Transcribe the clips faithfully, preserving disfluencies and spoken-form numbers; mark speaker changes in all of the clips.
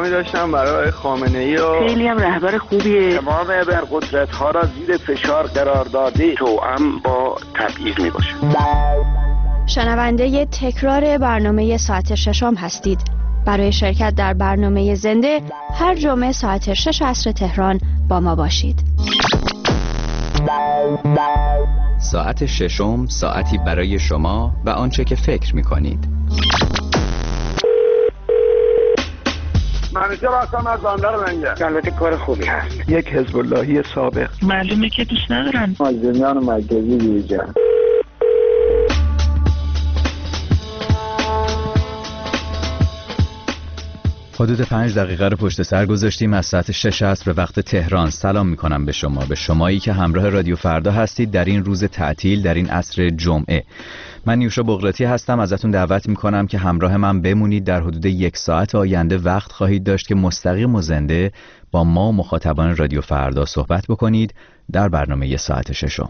Speaker 1: احترامی داشتم برای خامنه‌ای و
Speaker 2: خیلی هم رهبر خوبیه.
Speaker 3: تمام ابرقدرت‌ها را زیر فشار قرار داده، توأم با تبعیض میباشه.
Speaker 4: شنونده تکرار برنامه ساعت ششم هستید. برای شرکت در برنامه زنده هر جمعه ساعت شش عصر تهران با ما باشید.
Speaker 5: ساعت ششم، ساعتی برای شما و آنچه که فکر می‌کنید.
Speaker 3: منوچهر هستم از بندر منگه. البته کار خوبی هست.
Speaker 1: یک حزب اللهی سابق.
Speaker 2: معلومه که دوست ندارن.
Speaker 3: مازنیان مرکزی ویژه.
Speaker 5: حدود پنج دقیقه رو پشت سر گذاشتیم از ساعت شش عصر به وقت تهران. سلام میکنم به شما، به شمایی که همراه رادیو فردا هستید در این روز تعطیل، در این عصر جمعه. من نیوشا بغراتی هستم. ازتون دعوت میکنم که همراه من بمونید. در حدود یک ساعت آینده وقت خواهید داشت که مستقیم و زنده با ما و مخاطبان رادیو فردا صحبت بکنید در برنامه ساعت ششم.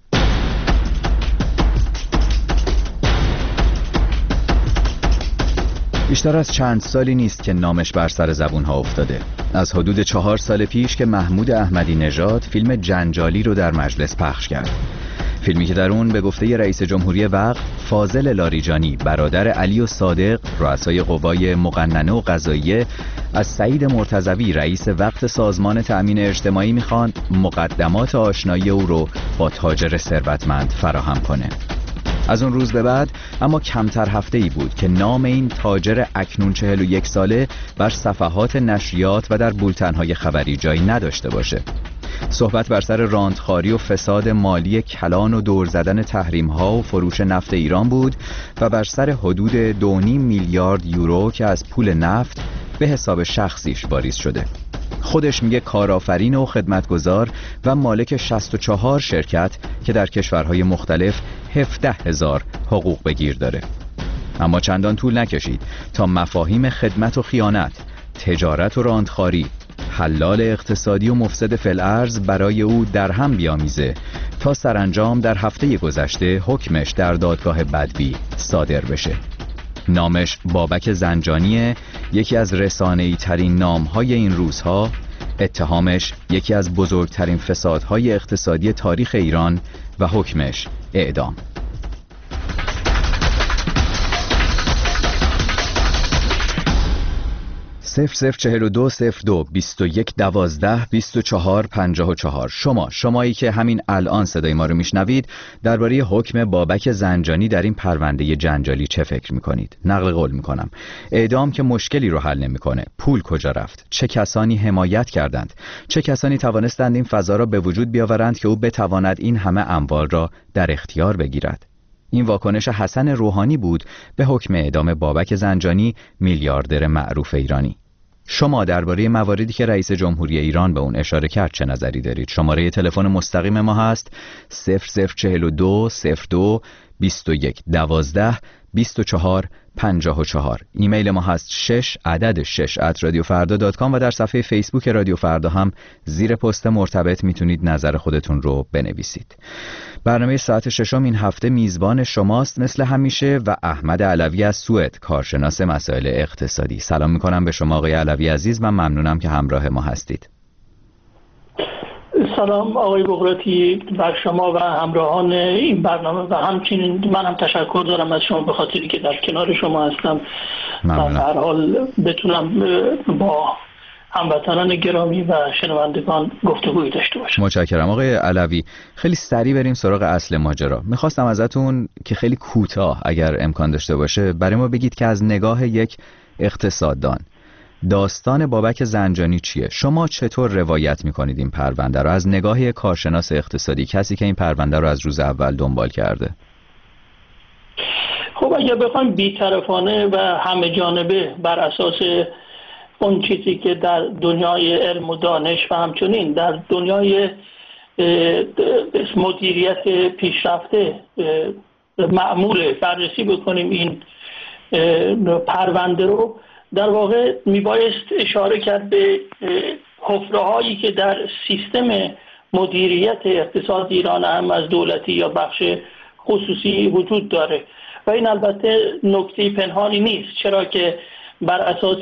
Speaker 5: بیشتر از چند سالی نیست که نامش بر سر زبونها افتاده. از حدود چهار سال پیش که محمود احمدی نژاد فیلم جنجالی رو در مجلس پخش کرد. فیلمی که در اون به گفته رئیس جمهوری وقت فاضل لاریجانی برادر علی و صادق رؤسای قوای مقننه و قضاییه از سعید مرتضوی رئیس وقت سازمان تأمین اجتماعی میخوان مقدمات آشنایی او رو با تاجر ثروتمند فراهم کنه. از اون روز به بعد اما کمتر هفته ای بود که نام این تاجر اکنون چهل و یک ساله بر صفحات نشریات و در بولتن‌های خبری جایی نداشته باشه. صحبت بر سر راندخواری و فساد مالی کلان و دور زدن تحریم‌ها و فروش نفت ایران بود و بر سر حدود دو و نیم میلیارد یورو که از پول نفت به حساب شخصیش واریز شده. خودش میگه کارآفرین و خدمتگزار و مالک شصت و چهار شرکت که در کشورهای مختلف هفده هزار حقوق بگیر داره. اما چندان طول نکشید تا مفاهیم خدمت و خیانت، تجارت و راندخواری، حلال اقتصادی و مفسد فی الارض برای او در هم بیامیزه تا سرانجام در هفته گذشته حکمش در دادگاه بدوی صادر بشه. نامش بابک زنجانیه، یکی از رسانه‌ای ترین نام‌های این روزها. اتهامش یکی از بزرگترین فسادهای اقتصادی تاریخ ایران و حکمش اعدام. صفر صفر چهل و دو صفر دو بیست و یک دوازده بیست و چهار پنجاه و چهار. شما شمایی که همین الان صدای ما رو میشنوید درباره حکم بابک زنجانی در این پرونده جنجالی چه فکر میکنید؟ نقل قول میکنم. اعدام که مشکلی رو حل نمیکنه. پول کجا رفت؟ چه کسانی حمایت کردند؟ چه کسانی توانستند این فضا را به وجود بیاورند که او بتواند این همه اموال را در اختیار بگیرد؟ این واکنش حسن روحانی بود به حکم اعدام بابک زنجانی، میلیاردر معروف ایرانی. شما درباره مواردی که رئیس جمهوری ایران به اون اشاره کرد چه نظری دارید؟ شماره تلفن مستقیم ما هست صفر صفر چهل و دو صفر دو بیست و یک دوازده بیست و چهار پنجاه و چهار. ایمیل ما هست شش عدد شش ات رادیو فردا دات کام و در صفحه فیسبوک رادیو فردا هم زیر پست مرتبط میتونید نظر خودتون رو بنویسید. برنامه ساعت ششم این هفته میزبان شماست مثل همیشه و احمد علوی از سوئد، کارشناس مسائل اقتصادی. سلام میکنم به شما آقای علوی عزیز و ممنونم که همراه ما هستید.
Speaker 6: سلام آقای بغراتی بر شما و همراهان این برنامه و همچنین من هم تشکر دارم از شما به خاطری که در کنار شما هستم و در حال بتونم با هموطنان گرامی و شنوندگان گفتگویی داشته باشم.
Speaker 5: متشکرم آقای علوی. خیلی سریع بریم سراغ اصل ماجرا. میخواستم ازتون که خیلی کوتاه اگر امکان داشته باشه برای ما بگید که از نگاه یک اقتصاددان داستان بابک زنجانی چیه؟ شما چطور روایت میکنید این پرونده رو از نگاه یک کارشناس اقتصادی، کسی که این پرونده رو از روز اول دنبال کرده؟
Speaker 6: خب اگر بخوایم بی‌طرفانه و همه جانبه بر اساس اون چیزی که در دنیای علم و دانش و همچنین در دنیای مدیریت پیشرفته معمول بررسی بکنیم این پرونده رو، در واقع میبایست اشاره کرد به حفره‌هایی که در سیستم مدیریت اقتصاد ایران هم از دولتی یا بخش خصوصی وجود داره و این البته نکته پنهانی نیست، چرا که بر اساس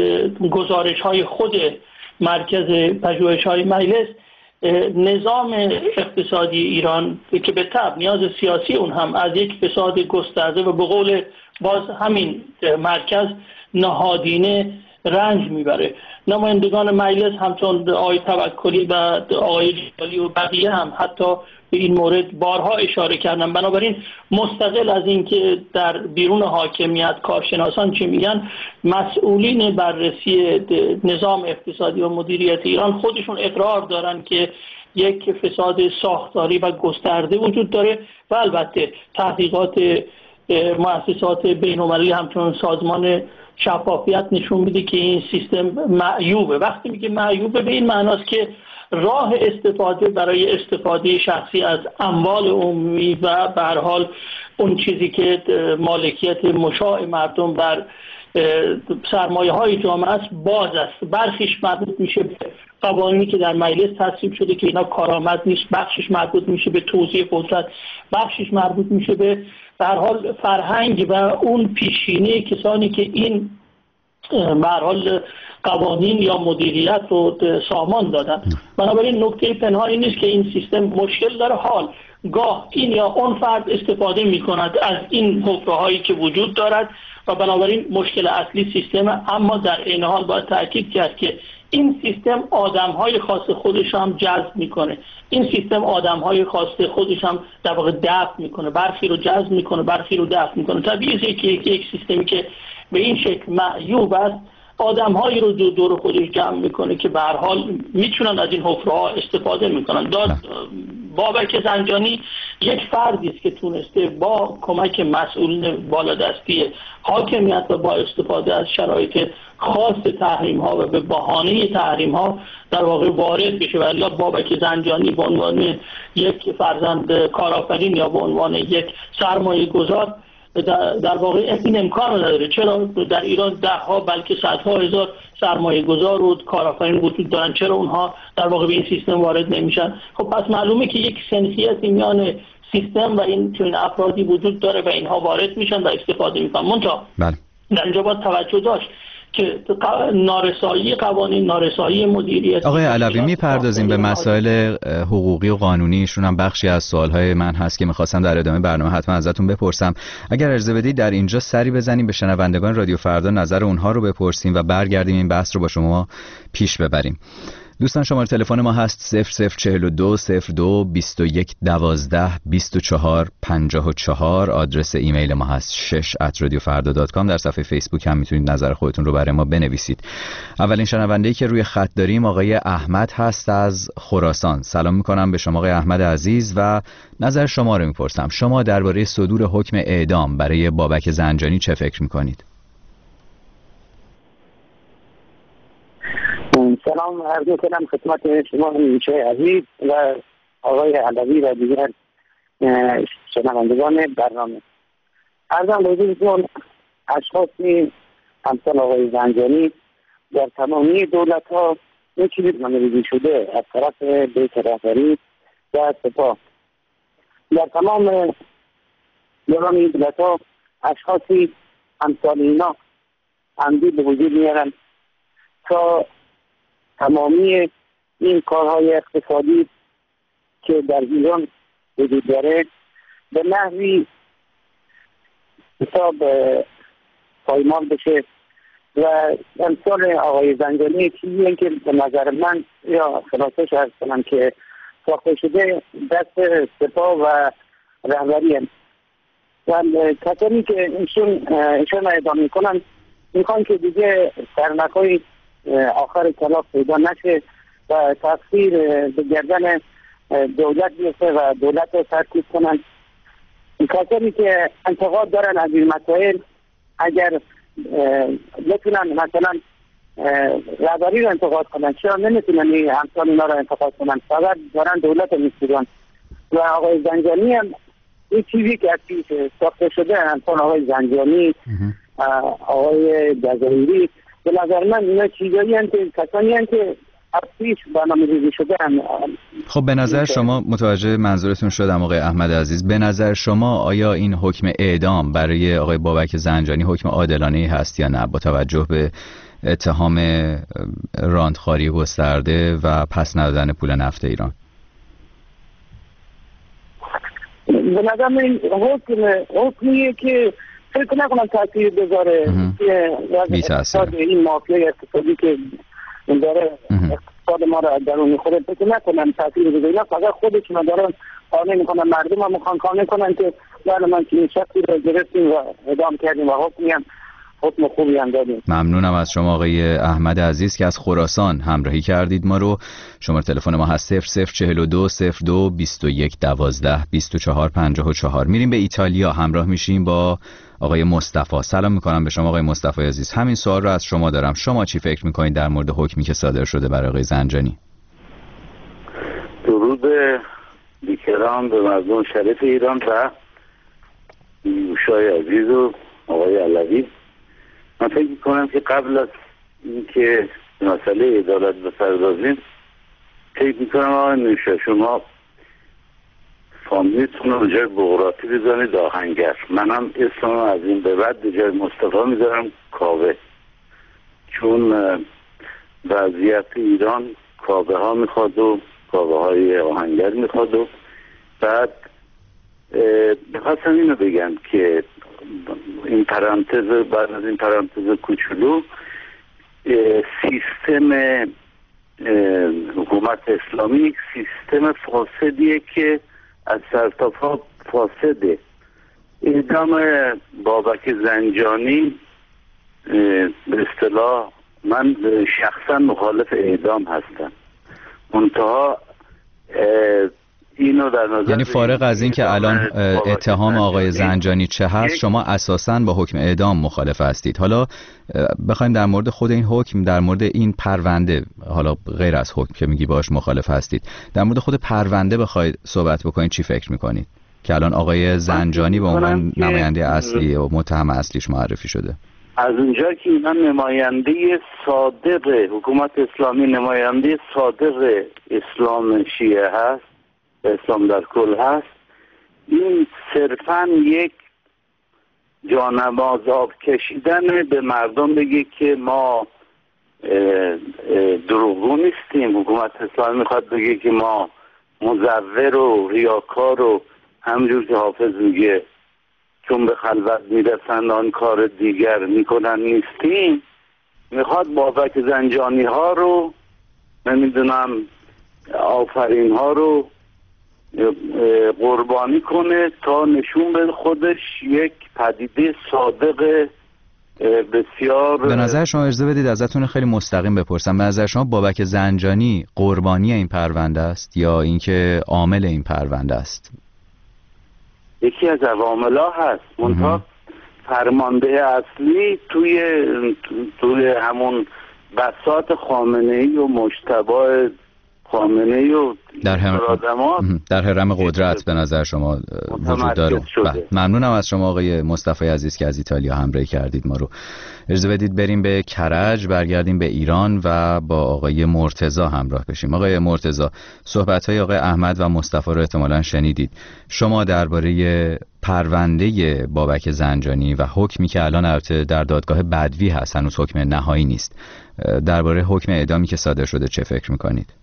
Speaker 6: گزارش های خود مرکز پژوهش های مجلس نظام اقتصادی ایران که به طبع نیاز سیاسی اون هم از یک فساد گسترده و به قول باز همین مرکز نهادینه رنج میبره. نمایندگان مجلس همچون آقای توکلی و آقای جلالی و بقیه هم حتی به این مورد بارها اشاره کردن. بنابراین مستقل از اینکه در بیرون حاکمیت کارشناسان چی میگن، مسئولین بررسی نظام اقتصادی و مدیریت ایران خودشون اقرار دارن که یک فساد ساختاری و گسترده وجود داره و البته تحقیقات مؤسسات بین‌المللی همچون سازمان شفافیت نشون میده که این سیستم معیوبه. وقتی میگه معیوبه به این معناست که راه استفاده برای استفاده شخصی از اموال عمومی و به هر حال اون چیزی که مالکیت مشاع مردم بر سرمایه های جامعه است باز است. برخیش مربوط میشه به قوانینی که در مجلس تصویب شده که اینا کارآمد نیست، بخشش مربوط میشه به توزیع قدرت، بخشش مربوط میشه به به هر حال فرهنگ و اون پیشینه کسانی که این به هر حال قوانین یا مدیریت رو سامان دادن. بنابراین نکته پنهانی نیست که این سیستم مشکل داره. حال گاه این یا اون فرد استفاده می کند از این حفره هایی که وجود دارد و بنابراین مشکل اصلی سیستم. اما در این حال باید تاکید کرد که این سیستم آدم های خاص خودش هم جذب میکنه. این سیستم آدم های خاص خودش هم در واقع دفع میکنه، برخی رو جذب میکنه، برخی رو دفع میکنه. طبیعیه که یک, یک سیستمی که به این شکل معیوب است آدم هایی رو دور دور خودش جمع میکنه که به هر حال میتونن از این حفره ها استفاده میکنن. داد بابک زنجانی یک فردی است که تونسته با کمک مسئولین بالادستی حاکمیت و با استفاده از شرایط خاص تحریم ها و به بهانه تحریم ها در واقع وارد بشه. ولی بابک زنجانی به عنوان یک فرزند کارآفرین یا به عنوان یک سرمایه گذار در واقع این امکان نداره. چرا در ایران ده ها بلکه صدها هزار سرمایه گذار و کارآفرین وجود دارن، چرا اونها در واقع به این سیستم وارد نمیشن؟ خب پس معلومه که یک سنخیتی میان سیستم و این چنین افرادی وجود داره و اینها وارد میشن و استفاده میکنن. منتها در اینجا باید توجه داشت که نارسایی قوانین، نارسایی مدیریت.
Speaker 5: آقای علوی میپردازیم به مسائل حقوقی و قانونی. ایشون هم بخشی از سوالهای من هست که میخواستم در ادامه برنامه حتما ازتون بپرسم. اگر اجازه بدید در اینجا سری بزنیم به شنوندگان رادیو فردا، نظر اونها رو بپرسیم و برگردیم این بحث رو با شما پیش ببریم. دوستان شماره تلفن ما هست صفر صفر چهل و دو صفر دو بیست و یک دوازده بیست و چهار پنجاه و چهار. آدرس ایمیل ما هست شش ات رادیو فردا دات کام. در صفحه فیسبوک هم میتونید نظر خودتون رو برای ما بنویسید. اولین شنونده‌ای که روی خط داریم آقای احمد هست از خراسان. سلام میکنم به شما آقای احمد عزیز و نظر شما رو میپرسم. شما درباره صدور حکم اعدام برای بابک زنجانی چه فکر میکنید؟
Speaker 7: سلام عرض می‌کنم خدمت شما نیچه عزیز و آقای علوی و دیگر شنوندگان برنامه. عرضم حضورتون اشخاصی همسال آقای زنجانی در تمامی دولت‌ها این چیزی نامزدی شده از طرف بیت رهبری و سپاه. در تمام دوران این دولت‌ها اشخاصی همسال اینا عمدی به وجود میارن تا تمامی این کارهای اقتصادی که در ایران وجود داره به نحوی حساب پایمال بشه و امثال آقای زنجانی چیزی که به نظر من یا خلاصش ارز کنم که ساخته شده دست سپاه و رهبری هم و کسانی که ایشون ایشون اعدام میکنن میخوان که دیگه سرنخهای آخر کلاف پیدا نشه و تقصیر به گردن دولت بیفته و دولت رو سرکوب کنن. کسانی که انتقاد دارن از این مسائل اگر بتونن مثلا رهبری رو انتقاد کنن، چرا نمیتونن این همسال اینا رو انتقاد کنن؟ فقط دارن دولت رو میسپرن. و آقای زنجانی هم این چیزی که از پیش ساخته شده همسال آقای زنجانی، آقای جزایری، به نظر من اینا چیزایی هستند که کسانی هستند که از پیش برنامه ریزی شده.
Speaker 5: خب به نظر شما، متوجه منظورتون شدم آقای احمد عزیز، به نظر شما آیا این حکم اعدام برای آقای بابک زنجانی حکم عادلانه‌ای هست یا نه با توجه به اتهام راندخواری گسترده و پس ندادن پول نفت ایران؟
Speaker 7: به نظر من حکم حکمیه که فکر نکنم تاثیر بذاره که اقتصاد این مافیای اقتصادی که داره اقتصاد ما را درون میخوره، فکر نکنم تاثیر بذاره. اینا فقط خودشون دارن قانع میکنن، مردم هم میخوان قانع کنن که بله من که این شخصی رو گرفتیم و اعدام کردیم و حکمی هم حکم خوبی هم دادیم.
Speaker 5: ممنونم از شما آقای احمد عزیز که از خراسان همراهی کردید ما رو. شماره تلفن ما هست صفر صفر چهل و دو صفر دو بیست و یک دوازده بیست و چهار پنجاه و چهار. میریم به ایتالیا، همراه میشیم با آقای مصطفی. سلام میکنم به شما آقای مصطفی عزیز. همین سوال رو از شما دارم، شما چی فکر میکنید در مورد حکمی که صادر شده برای آقای زنجانی؟
Speaker 3: درود بیکران به مردم شریف ایران و دوستای عزیز و آقای علوی. من فکر میکنم که قبل از اینکه مسئله عدالت بپردازیم، فکر میکنم آقای نوشا شما فامیلیتون رو به جای بغراتی بزنید آهنگر. منم اسمم از این به بعد به جای مصطفی میذارم کاوه، چون وضعیت ایران کاوه ها میخواد و کاوه های آهنگر میخواد. و بعد بخواستم اینو بگم که این پرانتز، بعد از این پرانتز کوچولو، سیستم حکومت اسلامی یک سیستم فاسدیه که از سرتاپا فاسده. اعدام بابک زنجانی به اصطلاح من شخصا مخالف اعدام هستم، منتها اینو در نظر،
Speaker 5: یعنی فارغ از این که الان اتهام آقای زنجانی چه هست، شما اساساً با حکم اعدام مخالف هستید. حالا بخوایم در مورد خود این حکم، در مورد این پرونده، حالا غیر از حکم که میگی باش مخالف هستید، در مورد خود پرونده بخواید صحبت بکنید چی فکر میکنید که الان آقای زنجانی به عنوان نماینده اصلی و متهم اصلیش معرفی شده؟
Speaker 3: از اونجا که اینا نماینده صادق حکومت اسلامی، نماینده صادق اسلام شیعه هست، اسلام در کل هست، این صرفا یک جانماز آب کشیدن به مردم بگه که ما دروغگو نیستیم. حکومت اسلامی میخواد بگه که ما مزور و ریاکار و همجور که حافظ میگه چون به خلوت میرسند آن کار دیگر میکنن نیستیم. میخواد بابک زنجانی ها رو، نمیدونم آفرین ها رو قربانی کنه تا نشون به خودش یک پدیده صادق بسیار.
Speaker 5: به نظر شما، اجازه بدید ازتون خیلی مستقیم بپرسم، به نظر شما بابک زنجانی قربانی این پرونده است یا اینکه عامل این پرونده است؟
Speaker 3: یکی از عوامل‌ها هست، منتها فرمانده اصلی توی توی همون بساط خامنه‌ای و مجتبی خامنه‌ای و
Speaker 5: در هم در حرم قدرت به نظر شما وجود داره. ممنونم از شما آقای مصطفی عزیز که از ایتالیا همراهی کردید ما رو. اجازه بدید بریم به کرج، برگردیم به ایران و با آقای مرتضی همراه بشیم. آقای مرتضی، صحبت‌های آقای احمد و مصطفی رو احتمالاً شنیدید. شما درباره پرونده بابک زنجانی و حکمی که الان البته در دادگاه بدوی هست، هنوز حکم نهایی نیست، درباره حکم اعدامی که صادر شده چه فکر می‌کنید؟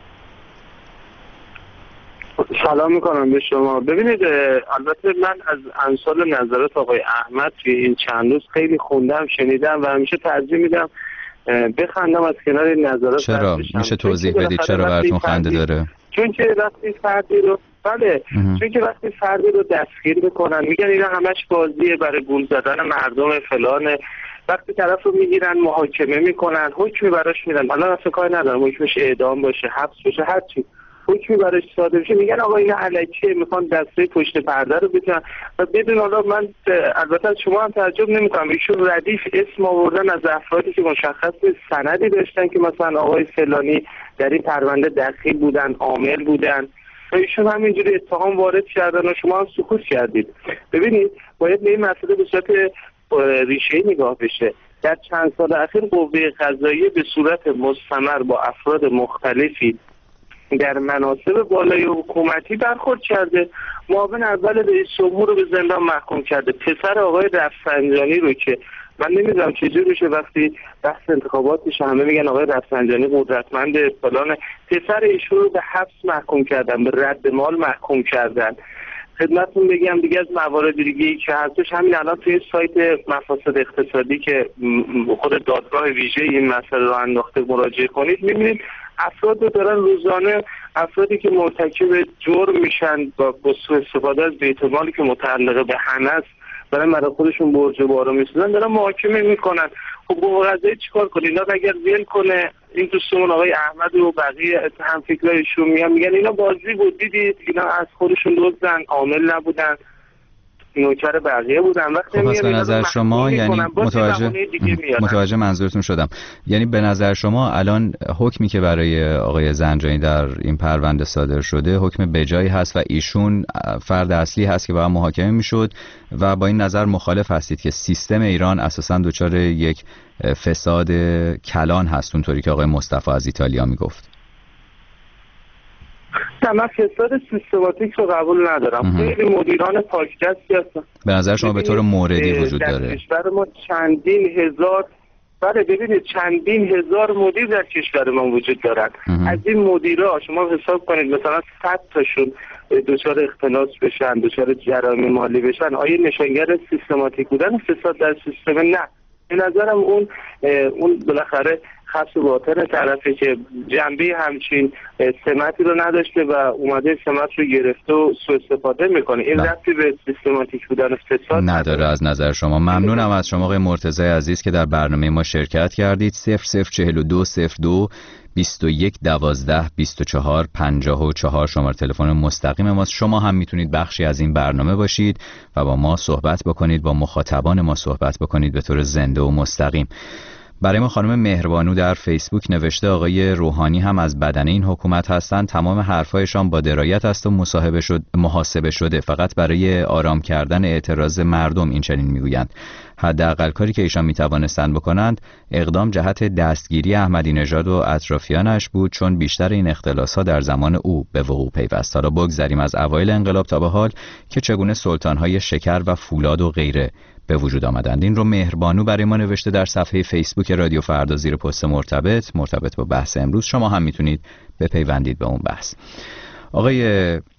Speaker 8: سلام میکنم به شما. ببینید، البته من از امثال نظرات آقای احمد توی این چند روز خیلی خوندم، شنیدم و همیشه ترجیح میدم بخندم از کنار این نظرات.
Speaker 5: چرا؟ میشه توضیح بدید چرا براتون خنده داره؟
Speaker 8: چون که وقتی فردی رو بله چون که وقتی فردی رو دستگیر میکنن میگن اینا همش بازیه برای گول زدن مردم فلانه، وقتی طرف رو میگیرن محاکمه میکنن، حکمی براش میدن، الان اصلا کاری ندارم حکمش اعدام باشه، حبس باشه، هر چی حکمی براش صادر بشه، میگن آقا اینا الکیه، میخوان دسته پشت پرده رو بکنن. و بدون حالا من البته از شما هم تعجب نمیکنم، ایشون ردیف اسم آوردن از افرادی که مشخص سندی داشتن که مثلا آقای فلانی در این پرونده دخیل بودن، عامل بودن، و ایشون همینجوری اتهام وارد کردن و شما هم سکوت کردید. ببینید باید به این مسئله به صورت ریشه‌ای نگاه بشه. در چند سال اخیر قوه قضاییه به صورت مستمر با افراد مختلفی در مناصب بالای حکومتی برخورد کرده. معاون اول رئیس جمهور رو به زندان محکوم کرده. پسر آقای رفسنجانی رو که من نمیدونم چجوری میشه وقتی بحث انتخابات میشه همه میگن آقای رفسنجانی قدرتمند فلان، پسر ایشون رو به حبس محکوم کردن، به رد مال محکوم کردن. خدمتتون بگم دیگه از موارد دیگه‌ای که هستش همین الان توی سایت مفاسد اقتصادی که خود دادگاه ویژه این مسئله رو انداخته مراجعه کنید می‌بینید افراد رو دارن روزانه، افرادی که مرتکب جرم میشن با سوء استفاده از بیت مالی که متعلق به هنس برای برای خودشون برج و بارو میسازن دارن محاکمه میکنن. خب قوه قضاییه چیکار کنه؟ اینا اگر ول کنه این دوستمون آقای احمد و بقیه هم فکرایشون میگن میگن اینا بازی بود، دیدید اینا از خودشون دزدن، عامل نبودن، نوکر بقیه بودن. وقتی
Speaker 5: خب به نظر شما یعنی متوجه متوجه منظورتون شدم، یعنی به نظر شما الان حکمی که برای آقای زنجانی در این پرونده صادر شده حکم بجایی هست و ایشون فرد اصلی هست که باید محاکمه میشد و با این نظر مخالف هستید که سیستم ایران اساساً دچار یک فساد کلان هست اونطوری که آقای مصطفی از ایتالیا میگفت؟
Speaker 8: من فساد سیستماتیک رو قبول ندارم. خیلی مدیران پاکدستی هستن.
Speaker 5: به نظر شما به طور موردی وجود داره؟ در
Speaker 8: کشور ما چندین هزار، بله ببینید چندین هزار مدیر در کشور ما وجود دارن. از این مدیرها شما حساب کنید مثلا صد تاشون دچار اختلاس بشن، دچار جرایم مالی بشن، آیا نشانگر سیستماتیک بودن فساد در سیستم؟ نه. به نظرم اون اون بالاخره خاص باطن طرفی که جنبه همچین سمتی رو نداشته و اومده سمت رو گرفته و سوء استفاده میکنه. این ربطی به سیستماتیک بودن فساد
Speaker 5: نداره. از نظر شما ممنونم از شما آقای مرتضی عزیز که در برنامه ما شرکت کردید. صفر صفر چهل و دو صفر دو بیست و یک دوازده بیست و چهار پنجاه و چهار شماره تلفن مستقیم ماست. شما هم میتونید بخشی از این برنامه باشید و با ما صحبت بکنید، با مخاطبان ما صحبت بکنید به طور زنده و مستقیم. برای ما خانم مهربانو در فیسبوک نوشته آقای روحانی هم از بدنه این حکومت هستند، تمام حرفایشان با درایت است و مصاحبه شد محاسبه شده، فقط برای آرام کردن اعتراض مردم این چنین میگویند. حداقل کاری که ایشان میتوانستند بکنند اقدام جهت دستگیری احمدی نژاد و اطرافیانش بود، چون بیشتر این اختلاس‌ها در زمان او به وقوع پیوست. حالا بگذریم از اوایل انقلاب تا به حال که چگونه سلطان‌های شکر و فولاد و غیره به وجود آمدند. این رو مهربانو برای ما نوشته در صفحه فیسبوک رادیو فردا زیر پست مرتبط مرتبط با بحث امروز. شما هم میتونید بپیوندید به اون بحث. آقای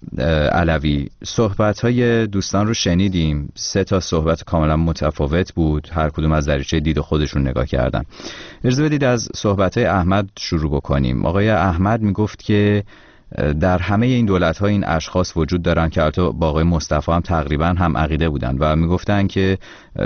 Speaker 5: علوی، صحبت‌های دوستان رو شنیدیم، سه تا صحبت کاملا متفاوت بود، هر کدوم از دریچه دید خودشون نگاه کردن. اجازه بدید از صحبت‌های احمد شروع بکنیم. آقای احمد میگفت که در همه این دولت‌ها این اشخاص وجود دارن که البته با آقای مصطفی هم تقریبا هم عقیده بودن و میگفتن که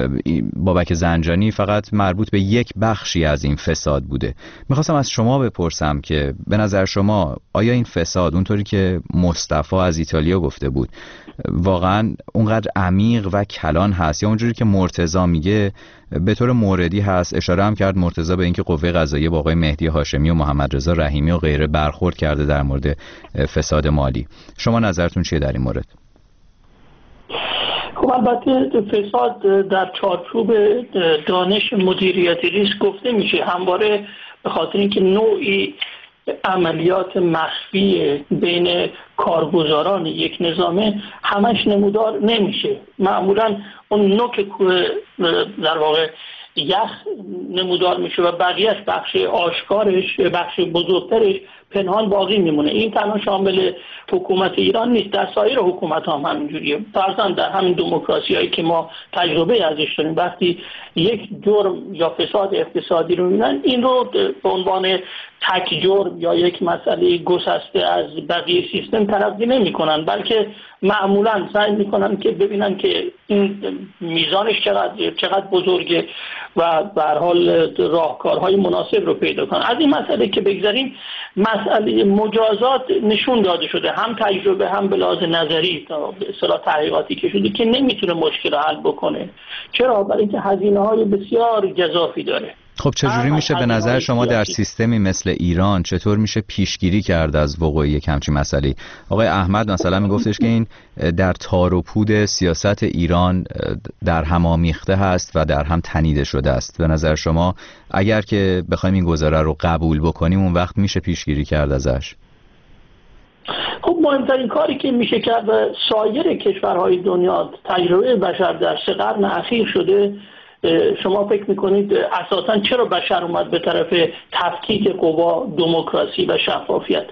Speaker 5: بابک زنجانی فقط مربوط به یک بخشی از این فساد بوده. میخواستم از شما بپرسم که به نظر شما آیا این فساد اونطوری که مصطفی از ایتالیا گفته بود واقعا اونقدر عمیق و کلان هست یا اونجوری که مرتضی میگه به طور موردی هست؟ اشاره هم کرد مرتضی به اینکه قوه قضاییه با آقای مهدی هاشمی و محمد رضا رحیمی و غیره برخورد کرده در مورد فساد مالی. شما نظرتون چیه در این مورد؟
Speaker 6: خب البته فساد در چارچوب دانش مدیریتی ریسک گفته میشه همواره به خاطر اینکه نوعی عملیات مخفی بین کارگزاران یک نظامه همش نمودار نمیشه. معمولا اون نوک در واقع یخ نمودار میشه و بقیهش بخش آشکارش بخش بزرگترش پنهان باقی میمونه. این تنها شامل حکومت ایران نیست، در سایر حکومت هم همینجوریه. فرضاً در همین دموکراسی هایی که ما تجربه ازش داریم وقتی یک جرم یا فساد اقتصادی رو میبینن این رو به عنوان تک جرم یا یک مسئله گسسته از بقیه سیستم تلقی نمی کنن، بلکه معمولاً سعی میکنن که ببینن که این میزانش چقدر چقدر بزرگه و به هر حال راهکارهای مناسب رو پیدا کنن. از این مسئله که بگذاریم، مسئله مجازات نشون داده شده هم تجربه هم به لحاظ نظری تا به اصطلاح تحقیقاتی که شده که نمیتونه مشکل رو حل بکنه. چرا؟ برای اینکه هزینه‌های بسیار گزافی داره.
Speaker 5: خب چجوری میشه به نظر شما در سیستمی مثل ایران چطور میشه پیشگیری کرد از وقوع یک همچین مسئله؟ آقای احمد مثلا میگفتش که این در تار و پود سیاست ایران در هم آمیخته هست و در هم تنیده شده است. به نظر شما اگر که بخوایم این گزاره رو قبول بکنیم اون وقت میشه پیشگیری کرد ازش؟
Speaker 6: خب مهمترین کاری که میشه کرد و سایر کشورهای دنیا تجربه بشر در سه قرن اخیر شده، شما فکر میکنید اساساً چرا بشر اومد به طرف تفکیک قوا، دموکراسی و شفافیت؟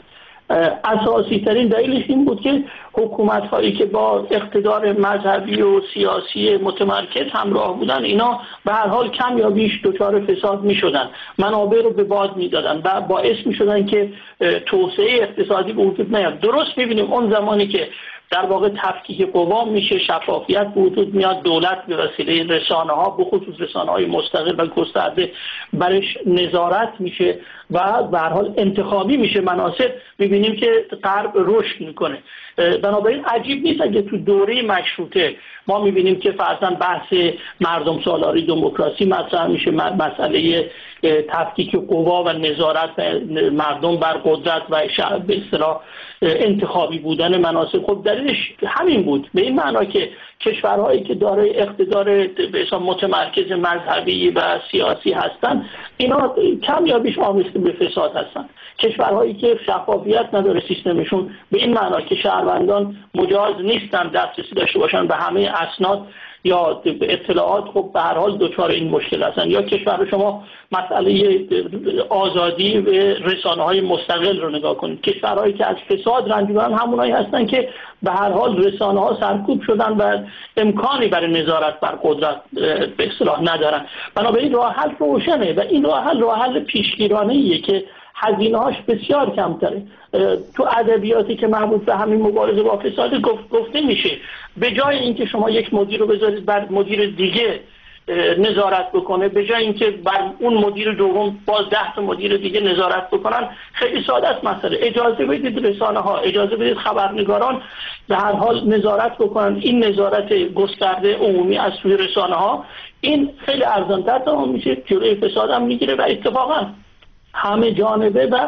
Speaker 6: اساسی ترین دلیلش این بود که حکومت هایی که با اقتدار مذهبی و سیاسی متمرکز همراه بودن، اینا به هر حال کم یا بیش دچار فساد می شدن، منابع رو به باد می دادن و باعث می شدن که توسعه اقتصادی به وجود نیاد. درست می بینیم اون زمانی که در واقع تفکیک قوا میشه، شفافیت به وجود میاد، دولت به وسیله رسانه ها، به خصوص رسانه های مستقل و گسترده برش نظارت میشه و به هر حال انتخابی میشه مناسب، میبینیم که غرب رشد میکنه. بنابراین عجیب نیست اگه تو دوره مشروطه ما میبینیم که فرضاً بحث مردم سالاری دموکراسی مطرح میشه، مسئله تفکیک قوا و نظارت مردم بر قدرت و شعب به اصطلاح انتخابی بودن مناسب. خب دلیلش همین بود، به این معنا که کشورهایی که دارای اقتدار به اصطلاح متمرکز مذهبی و سیاسی هستن، اینا کم یا بیش آمیخته به فساد هستن. کشورهایی که شفافیت نداره سیستمشون، به این معنا که شهروندان مجاز نیستن دسترسی داشته باشن به همه اسناد یا اطلاعات، خب به هر حال دچار این مشکل هستن. یا کشور شما مسئله آزادی و رسانه‌های مستقل رو نگاه کنید، کشورهایی که از فساد رنجیدن همونایی هستن که به هر حال رسانه‌ها سرکوب شدن و امکانی برای نظارت بر قدرت به اصطلاح ندارن. بنابراین راه حل روشنه و این راه حل راه حل پیشگیرانه‌ایه که هزینه‌هاش بسیار کمتره. تو ادبیاتی که مربوط به همین مبارزه با فساد گفت گفته میشه به جای اینکه شما یک مدیر رو بذارید بر مدیر دیگه نظارت بکنه، به جای اینکه بر اون مدیر دوم باز ده تا مدیر دیگه نظارت بکنن، خیلی ساده است مسئله. اجازه بدید رسانه ها، اجازه بدید خبرنگاران به هر حال نظارت بکنن. این نظارت گسترده عمومی از سوی رسانه ها، این خیلی ارزان‌تر تمام میشه، جلوی فساد هم میگیره و اتفاقا همه جانبه و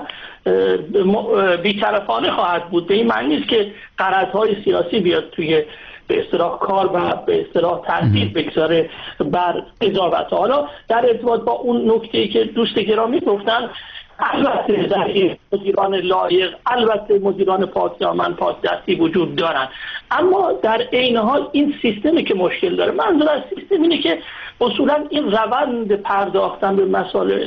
Speaker 6: بی‌طرفانه خواهد بود. به این معنی نیست که غرض‌های سیاسی بیاد توی به اصطلاح کار و به اصطلاح تاثیر بگذاره بر قضاوت. حالا در ارتباط با اون نکته‌ای که دوست گرامی گفتن، البته در این مدیران لایق، البته مدیران پاکدامن پاکدستی وجود دارن، اما در عین حال این سیستمی که مشکل داره، منظور از سیستم اینه که اصولا این روند پرداختن به مسائل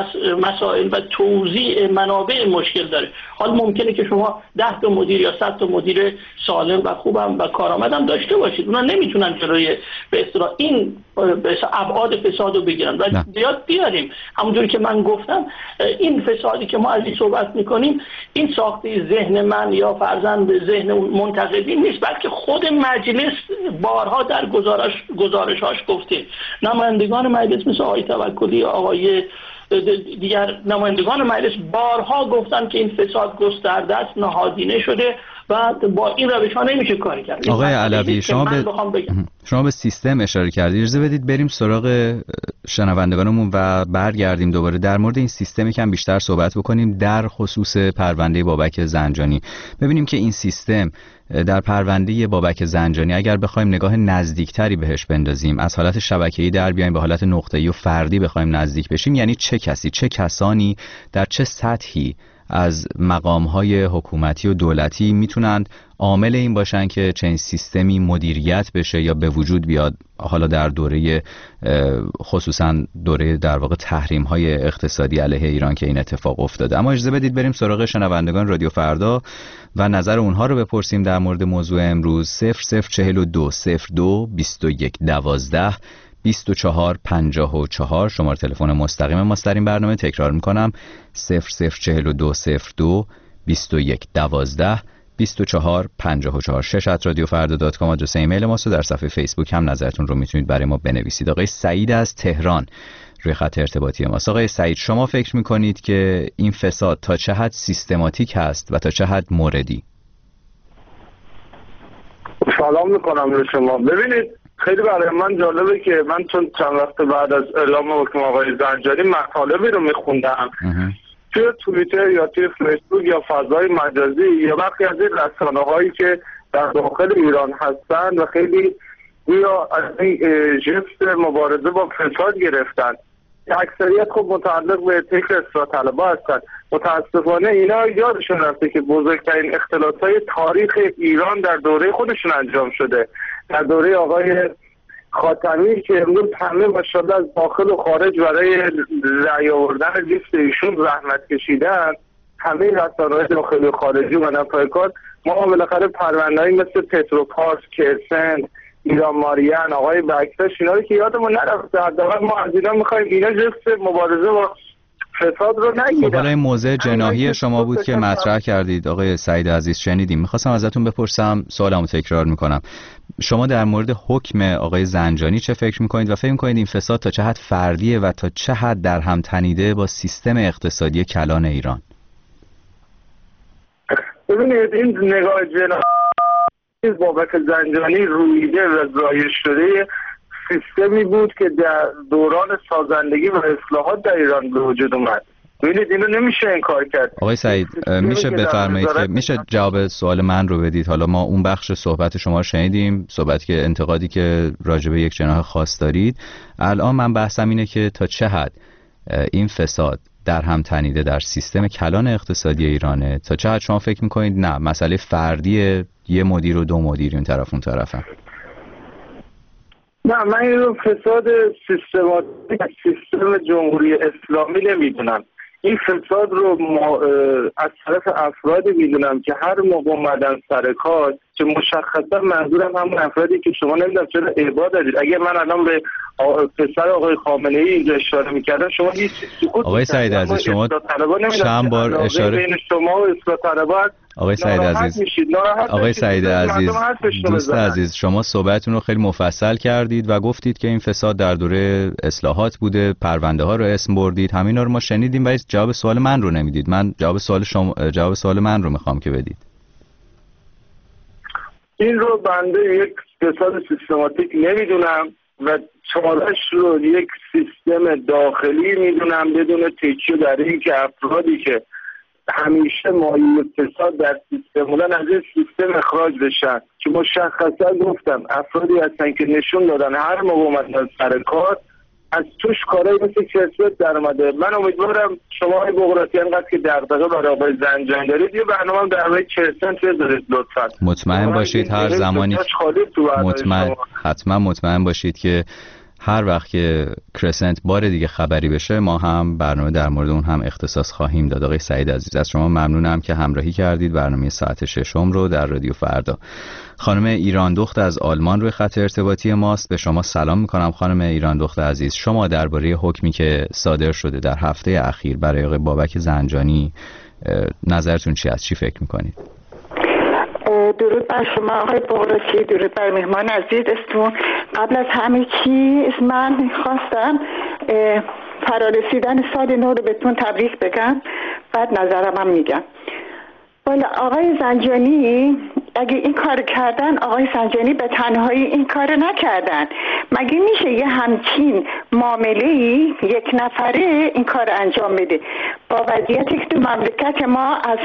Speaker 6: مسائل و توزیع منابع مشکل داره. حال ممکنه که شما ده تا مدیر یا صد تا مدیر سالم و خوبم و کارآمدم داشته باشید، اونا نمیتونن جلوی به اصطلاح این به ابعاد فساد رو بگیرن و زیاد بیاریم. همونجوری که من گفتم، این فسادی که ما ازش صحبت میکنیم، این ساخته ذهن من یا فرزند ذهن منتقدین نیست، بلکه خود مجلس بارها در گزارش گزارش‌هاش گفته. نمایندگان مجلس مثل آقای توکلی، آقای دیگر نمایندگان مجلس بارها گفتن که این فساد گسترده است، نهادینه شده و با این روش ها نمیشه کاری کرد.
Speaker 5: آقای علوی، شما به شما به سیستم اشاره کردید، اجازه بدید بریم سراغ شنوندگانمون و برگردیم دوباره در مورد این سیستم یکم بیشتر صحبت بکنیم، در خصوص پرونده بابک زنجانی. ببینیم که این سیستم در پرونده بابک زنجانی اگر بخوایم نگاه نزدیکتری بهش بندازیم، از حالت شبکه‌ای در بیایم به حالت نقطه‌ای و فردی بخوایم نزدیک بشیم، یعنی چه کسی، چه کسانی در چه سطحی از مقام‌های حکومتی و دولتی میتونند عامل این باشن که چنین سیستمی مدیریت بشه یا به وجود بیاد، حالا در دوره خصوصا دوره در واقع تحریم‌های اقتصادی علیه ایران که این اتفاق افتاده. اما اجازه بدید بریم سراغ شنوندگان رادیو فردا و نظر اونها رو بپرسیم در مورد موضوع امروز. صفر صفر چهل و دو صفر دو بیست و یک دوازده بیست و چهار پنجاه و چهار شماره تلفن مستقیم ماست در این برنامه. تکرار میکنم صفر صفر چهل و دو صفر دو بیست و یک دوازده بیست و چهار پنجاه و چهار. شش ات رادیو فردا دات کام آدرس ایمیل ماست و در صفحه فیسبوک هم نظرتون رو میتونید برای ما بنویسید. آقای سعید از تهران روی خط ارتباطی ماست. آقای سعید، شما فکر میکنید که این فساد تا چه حد سیستماتیک هست و تا چه حد موردی؟
Speaker 8: سلام میکنم به شما. ببینید خیلی برای من جالبه که من چون چند وقت بعد از اعلام حکم آقای زنجانی مطالبی رو میخوندم توی توییتر یا توی فیسبوک یا فضای مجازی یا برخی از این رسانه هایی که در داخل ایران هستن و خیلی گویا از این ژست مبارزه با فساد گرفتن. اکثریت خب متعلق به تیک اصلاح طلبها هستن. متاسفانه اینا یادشون رفته که بزرگترین اختلاسات تاریخ ایران در دوره خودشون انجام شده. در دوره آقای خاتمی که امروز همه ماشاءالله از داخل و خارج برای رأی آوردن لیست ایشون زحمت کشیدن، همه رسانه‌های داخلی و خارجی و پای کار. ما بالاخره پرونده‌ای مثل پتروپارس، کرسنت، ایران ماریان، آقای بکتاش، اینا رو که یادمون نرفته. حداقل ما از اینا می‌خوایم اینا جست مبارزه با فساد رو نگیرن.
Speaker 5: خب حالا این موضع جناحی شما بود که مطرح کردید آقای سعید عزیز، شنیدیم. می‌خواستم ازتون بپرسم، سوالمو تکرار می‌کنم. شما در مورد حکم آقای زنجانی چه فکر می‌کنید و فکر می‌کنید این فساد تا چه حد فردیه و تا چه حد در هم تنیده با سیستم اقتصادی کلان ایران؟
Speaker 8: ببینید این نگاه جناحی بابک زنجانی رویده و زایش شده سیستمی بود که در دوران سازندگی و اصلاحات در ایران به وجود اومد. ببینید اینو نمیشه انکار کرد.
Speaker 5: آقای سعید میشه بفرمایید که میشه جواب سوال من رو بدید؟ حالا ما اون بخش صحبت شما رو شنیدیم، صحبت که انتقادی که راجع به یک جناح خاص دارید. الان من بحثم اینه که تا چه حد این فساد در هم تنیده در سیستم کلان اقتصادی ایرانه، تا چه حد شما فکر میکنید نه مسئله فردی یه مدیر و دو مدیر این طرف اون طرف هم؟
Speaker 8: نه، من این رو فساد سیستماتیک سیستم جمهوری اسلامی نمیدونم. این فساد رو ما از طرف افرادی میدونم که هر موقع اومدن سر کار، که مشخصا منظورم همون افرادی که شما نمیدونم چرا ابا دارید. اگه من الان به پسر آقای خامنه ای اینجا اشاره میکردم شما هیچ سکوت.
Speaker 5: آقای سعید عزیز شما چند بار اشاره
Speaker 8: بین شما و اصلاح طلبان
Speaker 5: آقای سعید عزیز آقای سعید عزیز دوست عزیز شما صحبتتون رو خیلی مفصل کردید و گفتید که این فساد در دوره اصلاحات بوده، پرونده ها رو اسم بردید، همینا رو ما شنیدیم ولی جواب سوال من رو نمیدید. من جواب سوال شما جواب سوال من رو میخوام که بدید.
Speaker 8: این رو بنده یک فساد سیستماتیک نمیدونم و چالش رو یک سیستم داخلی میدونم بدون تکیه در این که افرادی که همیشه مایه فساد در سیستم بودن از این سیستم اخراج بشن، که مشخصا گفتم افرادی هستن که نشون دادن هر موقع اومدن سر کار از توش کارایی مثل کسبت در اومده. من امیدوارم شما های بغراتی انقدر که دغدغه برای آقای زنجانی دارید یه برنامه در مورد کرسنت بذارید لطفا.
Speaker 5: مطمئن باشید هر زمانی مطمئن حتما مطمئن باشید که هر وقت که کرسنت بار دیگه خبری بشه ما هم برنامه در مورد اون هم اختصاص خواهیم داد. آقای سعید عزیز از شما ممنونم که همراهی کردید برنامه ساعت ششم رو در رادیو فردا. خانم ایران دخت از آلمان روی خط ارتباطی ماست. به شما سلام میکنم خانم ایران دخت عزیز. شما درباره حکمی که صادر شده در هفته اخیر برای آقای بابک زنجانی نظرتون چی است؟ چی فکر میکنید؟
Speaker 9: درود بر شما آقای بغراتی، درود بر مهمان عزیزتون. قبل از همه چیز من خواستم فرارسیدن سال نو رو بهتون تبریک بگم، بعد نظرم هم میگم. والا آقای زنجانی اگه این کار کردن، آقای زنجانی به تنهایی این کار نکردن. مگه میشه یه همچین معامله‌ای یک نفره این کار انجام بده با وضعیتی که تو مملکت ما از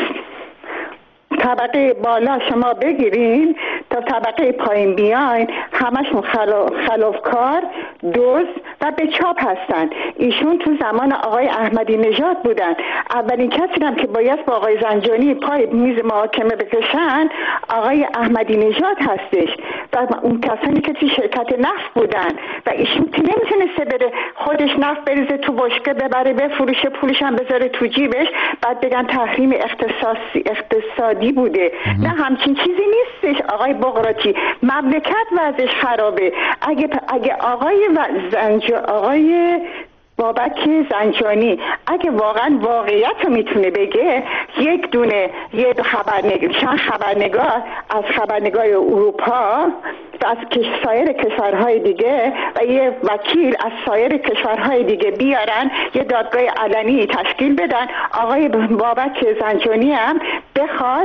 Speaker 9: طبقه بالا شما بگیرین تا طبقه پایین بیاین همشون خلافکار، دزد و به چاپ هستن. ایشون تو زمان آقای احمدی نژاد بودن. اولین کسی هم که باید با آقای زنجانی پای میز محاکمه بکشن آقای احمدی نژاد هستش و اون کسانی که تو شرکت نفت بودن و ایشون که نمیتونسته بره خودش نفت بریزه تو بشکه ببره بفروشه، پولش هم بذاره تو جیبش، بعد بگن تحریم اقتصادی اقتصادی بوده. نه همچین چیزی نیستش آقای بغراتی. مملکت وضعش خرابه. اگه اگه آقای زنج آقای بابک زنجانی اگه واقعا واقعیت رو میتونه بگه، یک دونه یه خبرنگار چند خبرنگار از خبرنگار اروپا و از سایر کشورهای دیگه و یه وکیل از سایر کشورهای دیگه بیارن یه دادگاه علنی تشکیل بدن، آقای بابک زنجانی هم بخواد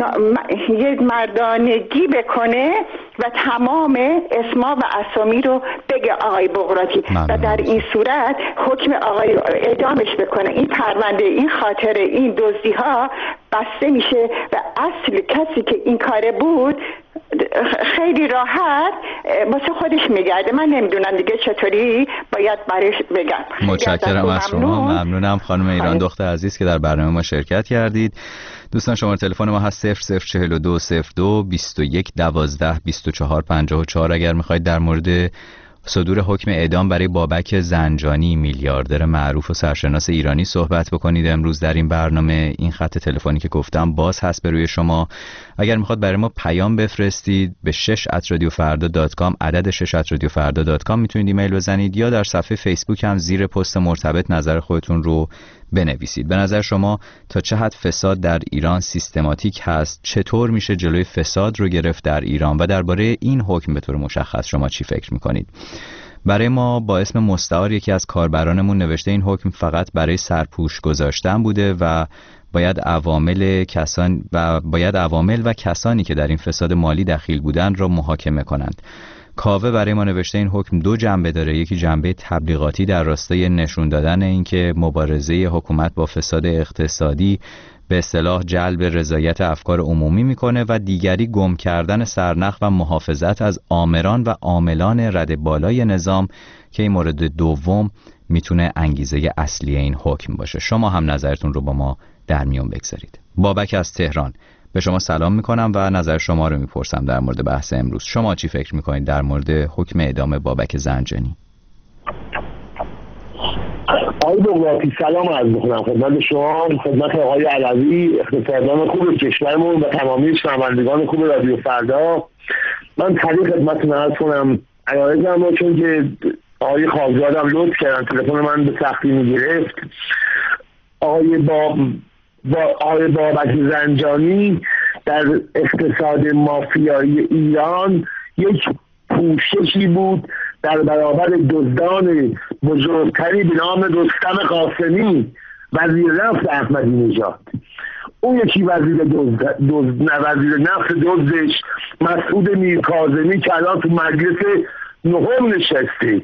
Speaker 9: یه مردانگی بکنه و تمام اسما و اسامی رو بگه آقای بغراتی و در این صورت حکم آقای اعدامش بکنه. این پرونده، این خاطره، این دزدی ها بسته میشه و اصل کسی که این کاره بود خیلی راحت واسه خودش میگرده. من نمیدونم دیگه چطوری باید برش بگم.
Speaker 5: متشکرم از شما. ممنونم خانم ایران دختر عزیز که در برنامه ما شرکت کردید. دوستان شماره تلفن ما هست صفر صفر چهل و دو صفر دو بیست و یک دوازده بیست و چهار پنجاه و چهار. اگر میخواید در مورد صدور حکم اعدام برای بابک زنجانی میلیاردر معروف و سرشناس ایرانی صحبت بکنید امروز در این برنامه، این خط تلفنی که گفتم باز هست به روی شما. اگر میخواد برای ما پیام بفرستید به شش ات رادیو فردا دات کام، عدد شش ات رادیو فردا دات کام میتونید ایمیل بزنید یا در صفحه فیسبوک هم زیر پست مرتبط نظر خودتون رو بنویسید. به نظر شما تا چه حد فساد در ایران سیستماتیک هست؟ چطور میشه جلوی فساد رو گرفت در ایران؟ و درباره این حکم به طور مشخص شما چی فکر میکنید؟ برای ما با اسم مستعار یکی از کاربرانمون نوشته این حکم فقط برای سرپوش گذاشتن بوده و باید عوامل کسان و باید عوامل و کسانی که در این فساد مالی دخیل بودن را محاکمه کنند. کاوه برای ما نوشته این حکم دو جنبه داره، یکی جنبه تبلیغاتی در راستای نشون دادن اینکه مبارزه حکومت با فساد اقتصادی به اصطلاح جلب رضایت افکار عمومی میکنه و دیگری گم کردن سرنخ و محافظت از آمران و عاملان رد بالای نظام که این مورد دوم میتونه انگیزه اصلی این حکم باشه. شما هم نظرتون رو با ما در میون بگذارید. بابک از تهران به شما سلام میکنم و نظر شما رو میپرسم در مورد بحث امروز. شما چی فکر میکنید در مورد حکم اعدام بابک زنجانی؟
Speaker 10: آقای بغراتی سلام عرض میکنم خدمت شما، خدمت آقای علوی، اقتصاددان خوب کشورمون و تمامی شنوندگان خوب رادیو فردا. من خیلی خدمتتون عرض کنم عرایضم رو، چون که آقای خاکزادم لطف کردن تلفن من به سختی میگرفت. آقای با با آقای بابک زنجانی در اقتصاد مافیایی ایران یک پوششی بود در برابر دزدان بزرگتری به نام رستم قاسمی، وزیر نفت احمدی نژاد. اون یکی وزیر دزد دزد وزیر نفت دزدش مسعود میرکاظمی که الان تو مجلس نهم نشسته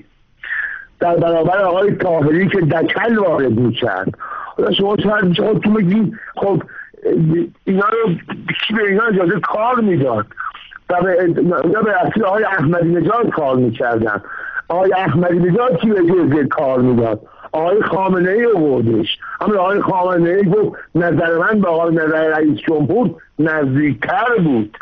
Speaker 10: در برابر آقای طاهری که دکل وارد میکرد. شما چند خود تو بگید خب اینا رو کی به اینا اجازه کار میداد؟ و به اصلی آقای احمدی نژاد کار میکردن. آقای احمدی نژاد کی به اجازه کار میداد؟ آقای خامنه ای آوردش. اما آقای خامنه ای گفت نظر من به آقای نظر رئیس جمهور نزدیکتر بود.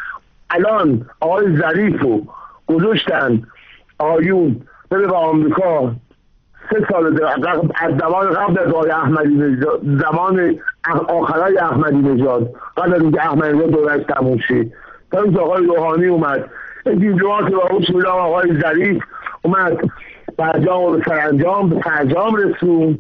Speaker 10: الان آقای ظریفو گذاشتن آیون بره به آمریکا سه سال از زمان قبل از آقای احمدی نژاد، زمان آخرای احمدی نژاد، قبل از اینکه احمدی نژاد دورش تموم شد، تا اینکه آقای روحانی اومد این دیپلمات با اون شده آقای ظریف اومد برجام و سرانجام به فرجام رسوند.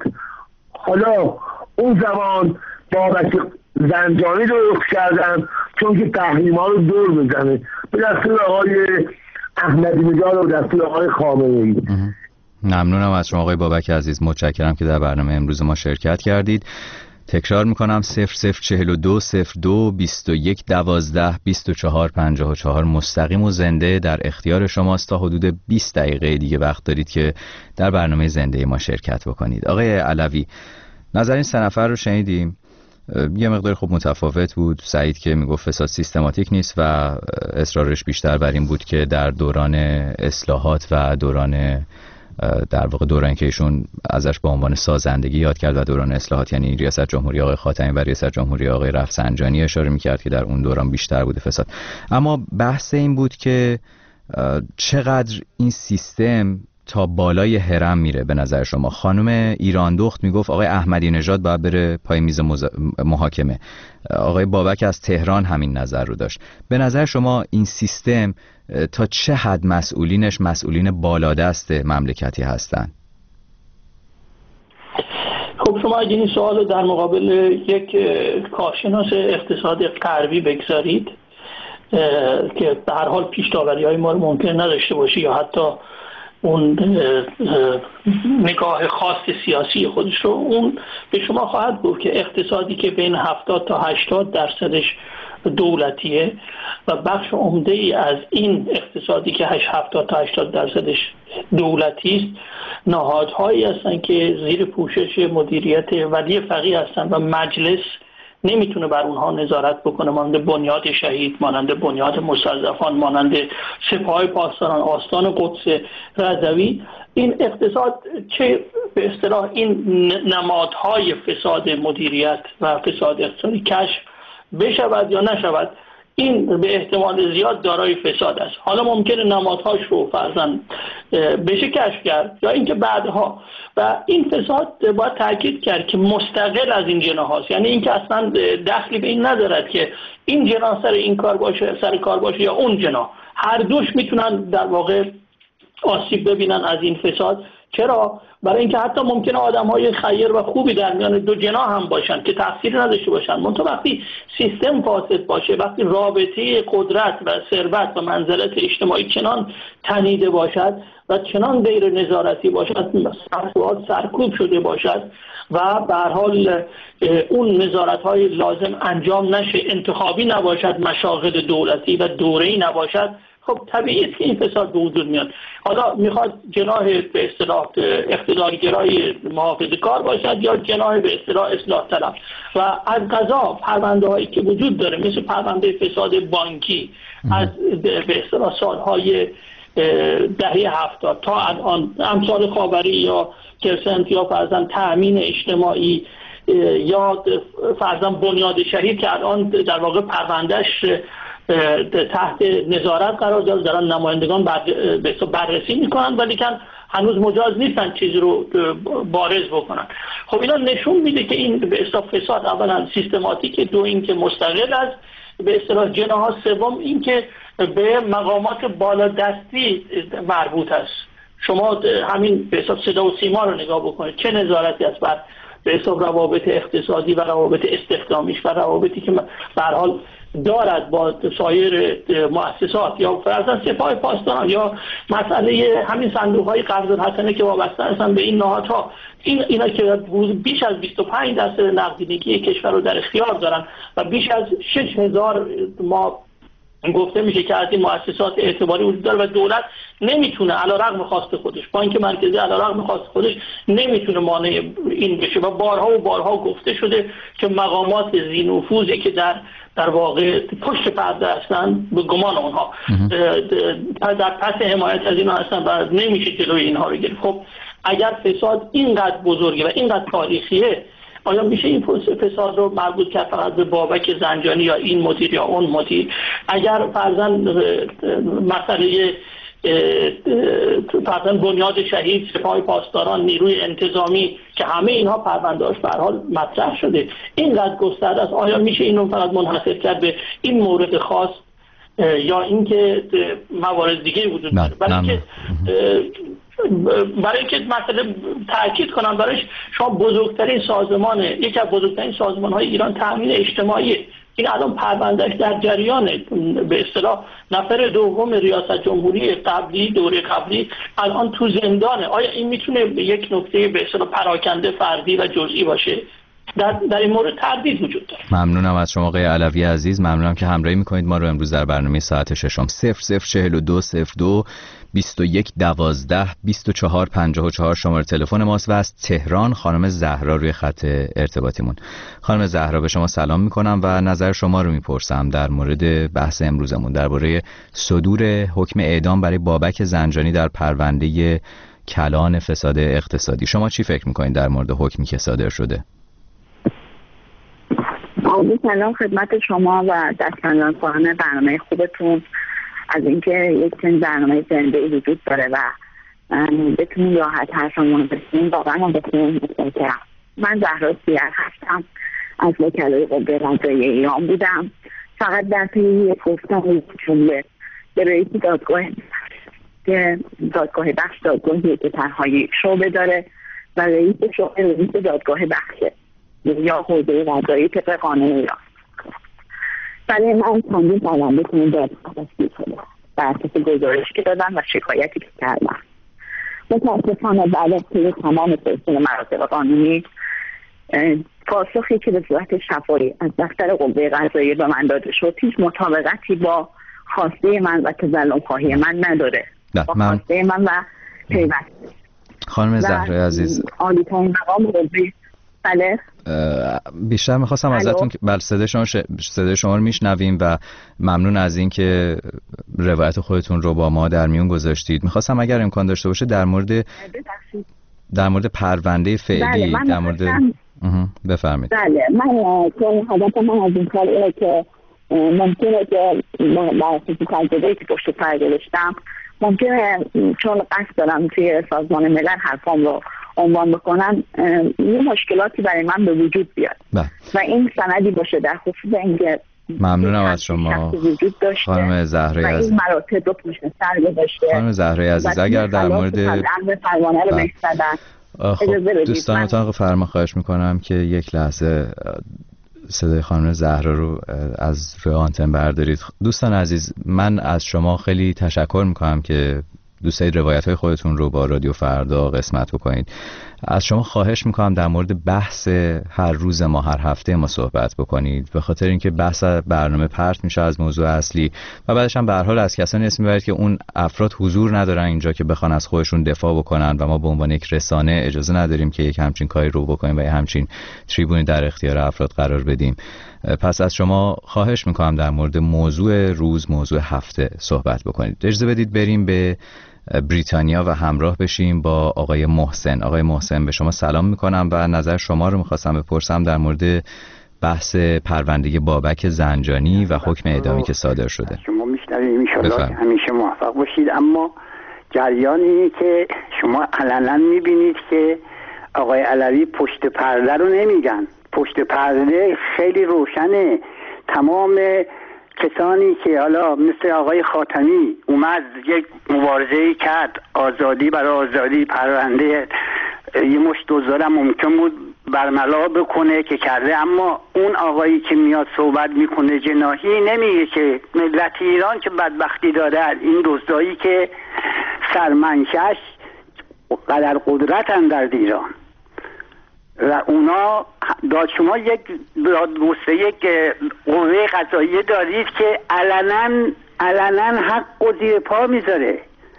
Speaker 10: حالا اون زمان بابک زنجانی رو رخ کردن چون که تحریم ها رو دور بزنه به دستور آقای احمدی نژاد و دستور آقای خامنه ای.
Speaker 5: ممنونم از شما آقای بابک عزیز، متشکرم که در برنامه امروز ما شرکت کردید. تکرار میکنم صفر صفر چهل و دو صفر دو بیست و یک دوازده بیست و چهار پنجاه و چهار مستقیم و زنده در اختیار شماست. تا حدود بیست دقیقه دیگه وقت دارید که در برنامه زنده ما شرکت بکنید. آقای علوی، نظر این سه نفر رو شنیدیم، یه مقدار خوب متفاوت بود. سعید که میگفت فساد سیستماتیک نیست و اصرارش بیشتر بر این بود که در دوران اصلاحات و دوران در واقع دوران که ایشون ازش به عنوان سازندگی یاد کرد و دوران اصلاحات یعنی ریاست جمهوری آقای خاتمی و ریاست جمهوری آقای رفسنجانی اشاره میکرد که در اون دوران بیشتر بوده فساد. اما بحث این بود که چقدر این سیستم تا بالای هرم میره به نظر شما. خانم ایران دخت میگفت آقای احمدی نژاد باید بره پای میز مز... محاکمه. آقای بابک از تهران همین نظر رو داشت. به نظر شما این سیستم تا چه حد مسئولینش مسئولین بالادست مملکتی هستن؟
Speaker 6: خب خب شما اگه این سوال در مقابل یک کارشناس اقتصاد غربی بگذارید که به هر حال پیش‌داوری‌های ما رو ممکن نداشته باشه یا حتی اون نگاه خاص سیاسی خودش رو، اون به شما خواهد گفت که اقتصادی که بین هفتاد تا هشتاد درصدش دولتیه و بخش عمده ای از این اقتصادی که هفتاد تا هشتاد درصدش دولتی است نهادهایی هستن که زیر پوشش مدیریت ولی فقیه هستن و مجلس نمیتونه بر اونها نظارت بکنه، مانند بنیاد شهید، مانند بنیاد مستضعفان، مانند سپاه پاسداران، آستان قدس رضوی. این اقتصاد چه به اصطلاح این نمادهای فساد مدیریت و فساد اقتصادی کشف بشود یا نشود، این به احتمال زیاد دارای فساد است. حالا ممکنه نمادهاش رو فرضاً بشه کشف کرد یا اینکه بعدها، و این فساد باید تاکید کرد که مستقل از این جناح هاست، یعنی اینکه اصلا دخلی به این ندارد که این جناح سر این کار باشه سر کار باشه یا اون جناح، هر دوش میتونن در واقع آسیب ببینن از این فساد. چرا؟ برای اینکه حتی ممکنه آدم‌های خیر و خوبی در میان دو جناح هم باشن که تأثیری نداشته باشن، منتها وقتی سیستم فاسد باشه، وقتی رابطه قدرت و ثروت و منزلت اجتماعی چنان تنیده باشد و چنان غیر نظارتی باشد، مسئولیت سرکوب شده باشد و به هر حال اون نظارت‌های لازم انجام نشه، انتخابی نباشد، مشاغل دولتی و دوره‌ای نباشد، خب طبیعیه که این فساد به وجود میاد. حالا میخواد جناح به اصطلاح اقتدارگرای محافظه‌کار باشد یا جناح به اصطلاح اصلاح طلب، و از قضا پرونده هایی که وجود داره مثل پرونده فساد بانکی از به اصطلاح سالهای دهه هفتاد تا الان، امثال خاوری یا کرسنت یا فرضاً تأمین اجتماعی یا فرضاً بنیاد شهید که الان در واقع پروندهش تحت نظارت قرار داره، دارن نمایندگان بررسی میکنن ولی که هنوز مجاز نیستن چیزی رو بارز بکنن. خب اینا نشون میده که این به اصطلاح فساد اولا سیستماتیک، دو این که مستقل از به اصطلاح جناح، سوم این که به مقامات بالادستی مربوط است. شما همین به اصطلاح صدا و سیما رو نگاه بکنید، چه نظارتی است بر به اصطلاح روابط اقتصادی و روابط استخدامیش و روابطی که به هر حال دارد با سایر مؤسسات یا فرضاً سپاه پاسداران یا مسئله همین صندوق‌های قرض الحسنه که وابسته هستن به این نهادها، این اینا که بیش از بیست و پنج درصد نقدینگی کشور رو در اختیار دارن و بیش از شش هزار ما گفته میشه که از این مؤسسات اعتباری وجود داره و دولت نمیتونه علیرغم خواست خودش، بانک مرکزی علیرغم خواست خودش نمیتونه مانع این بشه و بارها و بارها گفته شده که مقامات ذی نفوذی که در در واقع پشت پرده هستن به گمان اونها در پس حمایت از اینا هستن و نمیشه جلوی اینها رو گرفت. خب اگر فساد اینقدر بزرگه و اینقدر تاریخیه، آیا میشه این فساد رو مربوط کرد فقط به بابک زنجانی یا این مدیر یا اون مدیر؟ اگر فرضاً مسئله فرضاً بنیاد شهید، سپاه پاسداران، نیروی انتظامی که همه اینها پرونده‌اش به هر حال مطرح شده اینقدر گسترده است، آیا میشه اینو فقط منحصر کرد به این مورد خاص یا اینکه موارد دیگه وجود داره؟ برای اینکه برای اینکه مسئله تاکید کنم برایش، شما بزرگترین سازمان، یکی از بزرگترین سازمان‌های ایران تامین اجتماعی، این الان پروندهش در جریانه، به اصطلاح نفر دوم ریاست جمهوری قبلی دوره قبلی الان تو زندانه. آیا این میتونه یک نکته به اصطلاح پراکنده فردی و جزئی باشه؟ در, در این مورد تردید وجود داره.
Speaker 5: ممنونم از شما آقای علوی عزیز، ممنونم که همراهی میکنید ما رو امروز در برنامه ساعت ششم. صفر صفر چهل و دو صفر دو بیست و یک دوازده بیست و چهار پنجاه و چهار شماره تلفن ماست و از تهران خانم زهرا روی خط ارتباطیمون. خانم زهرا به شما سلام میکنم و نظر شما رو میپرسم در مورد بحث امروزمون درباره صدور حکم اعدام برای بابک زنجانی در پرونده کلان فساد اقتصادی. شما چی فکر میکنید در مورد حکمی که صادر شده؟
Speaker 11: سلام خدمت شما و دستمندان برنامه خوبتون، از اینکه یک چنین برنامه زنده وجود داره و بتونیم راحت حرفمون رو بزنیم، واقعا من بتونیم متشکرم. من زهرا سیر هستم، از وکلای قوه قضاییه ایران بودم. فقط در طی یک گفتم یک جمله به رئیس دادگاه که دادگاه بخش دادگاهیه که تنهایی شعبه داره و رئیس شغل رئیس دادگاه بخشه یا حوزه قضایی طبق قانون ایران. ولی من چندین پرونده تو این دادگاه تشکیل شده بر اساس گزارشی که دادم و شکایتی که کردم. متاسفانه بعد از طی تمام پرسش مراتب قانونی پاسخی که به صورت شفاهی از دفتر قوه قضاییه به من داده شد هیچ مطابقتی با خواسته من و تظلم خواهی من نداره، با خواسته من و پیوست.
Speaker 5: خانم زهرا عزیز،
Speaker 11: عالی ترین مقام قوه. بله
Speaker 5: بیشتر میخواستم ازتون که بله صدای شما ش... صدای شما رو میشنویم و ممنون از این که روایت خودتون رو با ما در میون گذاشتید. میخواستم اگر امکان داشته باشه در مورد در مورد پرونده فعلی
Speaker 11: بله،
Speaker 5: در مورد بفرمایید.
Speaker 11: بله من چون هدف من از این کار اینه که ممکنه که با تجربه‌ای که پشت پرده داشتم ممکنه چون قصد دارم توی سازمان ملل حرفام رو عنوان بکنم یه مشکلاتی برای من به وجود بیاد با. و این سندی باشه در خصوص اینکه
Speaker 5: ممنونم از شما خانم زهرا عزیز
Speaker 11: و این مراتب رو پشت سر گذاشته.
Speaker 5: خانم زهرا عزیز اگر در مورد
Speaker 11: پروانه رو بستدن
Speaker 5: خب دوستان اتاق فرما خواهش میکنم که یک لحظه صدای خانم زهرا رو از روی آنتن بردارید. دوستان عزیز، من از شما خیلی تشکر میکنم که دوست دارید روایت های خودتون رو با رادیو فردا قسمت بکنید. از شما خواهش میکنم در مورد بحث هر روز ما هر هفته ما صحبت بکنید، به خاطر اینکه بحث برنامه پرت میشه از موضوع اصلی و بعدش هم به هر حال از کسانی اسم میبرید که اون افراد حضور ندارن اینجا که بخوان از خودشون دفاع بکنن و ما به عنوان یک رسانه اجازه نداریم که یک همچین کاری رو بکنیم و یک همچین تریبونی در اختیار افراد قرار بدیم. پس از شما خواهش میکنم در مورد موضوع روز، موضوع هفته صحبت بکنید. اجازه بدید بریم به بریتانیا و همراه بشیم با آقای محسن. آقای محسن، به شما سلام میکنم و نظر شما رو میخواستم بپرسم در مورد بحث پرونده بابک زنجانی و حکم اعدامی که صادر شده.
Speaker 12: شما میشنوید انشالله که همیشه موفق باشید. اما جریانی که شما علنا میبینید که آقای علوی پشت پرده رو نمیگن. پشت پرده خیلی روشنه. تمام کسانی که حالا مثل آقای خاتمی اومد یک مبارزه‌ای کرد، آزادی برای آزادی، پرونده یه مشت دوزارم ممکن بود برملا بکنه که کرده، اما اون آقایی که میاد صحبت میکنه جناحی نمیگه که ملت ایران که بدبختی داره، این دزدایی که سرمنشش قدر قدرتن در ایران و اونا داد شما یک دادگسته یک قوه قضاییه دارید که علنا علنا حق و زیر پا میذاره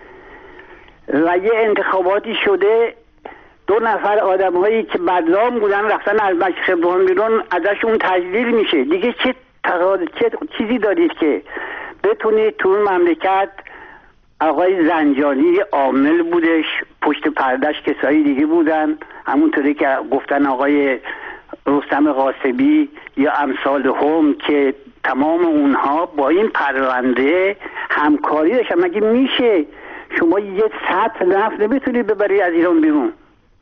Speaker 12: و یه انتخاباتی شده، دو نفر آدم هایی که بدنام بودن رفتن از مشرق بیرون، ازشون تجلیل میشه. دیگه چه چه چیزی دارید که بتونید تو اون مملکت آقای زنجانی عامل بودش، پشت پردش کسایی دیگه بودن، همونطوری که گفتن آقای رستم قاسبی یا امثال هم، که تمام اونها با این پرونده همکاری داشتن. مگه میشه شما یه سطح نفت نمیتونید ببری از ایران بیرون؟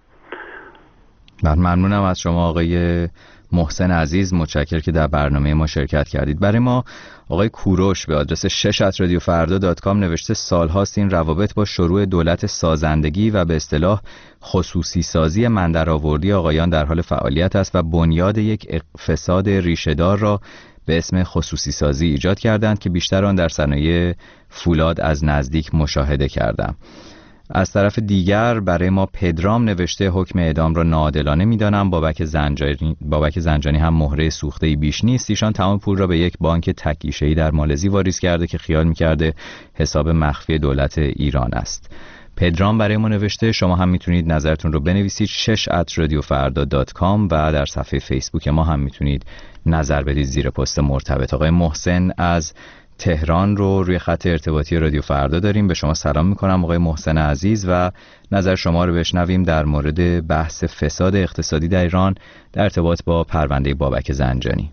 Speaker 5: ممنونم از شما آقای محسن عزیز، متشکرم که در برنامه ما شرکت کردید. برای ما آقای کوروش به آدرس شش ات رادیو فردا دات کام نوشته سالهاست این روابط با شروع دولت سازندگی و به اصطلاح خصوصی سازی مندرآوردی آقایان در حال فعالیت است و بنیاد یک فساد ریشه‌دار را به اسم خصوصی سازی ایجاد کردند که بیشتر آن در صنایع فولاد از نزدیک مشاهده کردم. از طرف دیگر برای ما پدرام نوشته حکم اعدام را ناعادلانه می‌دانم. بابک زنجانی بابک زنجانی هم مهره سوخته‌ای بیش نیست. ایشان تمام پول را به یک بانک تکیشه‌ای در مالزی واریز کرده که خیال می‌کرده حساب مخفی دولت ایران است. پدرام برای ما نوشته شما هم میتونید نظرتون رو بنویسید شش ات رادیو فردا دات کام و در صفحه فیسبوک ما هم میتونید نظر بدید زیر پست مرتبط. آقای محسن از تهران رو روی خط ارتباطی رادیو فردا داریم. به شما سلام میکنم آقای محسن عزیز و نظر شما رو بشنویم در مورد بحث فساد اقتصادی در ایران در ارتباط با پرونده بابک زنجانی.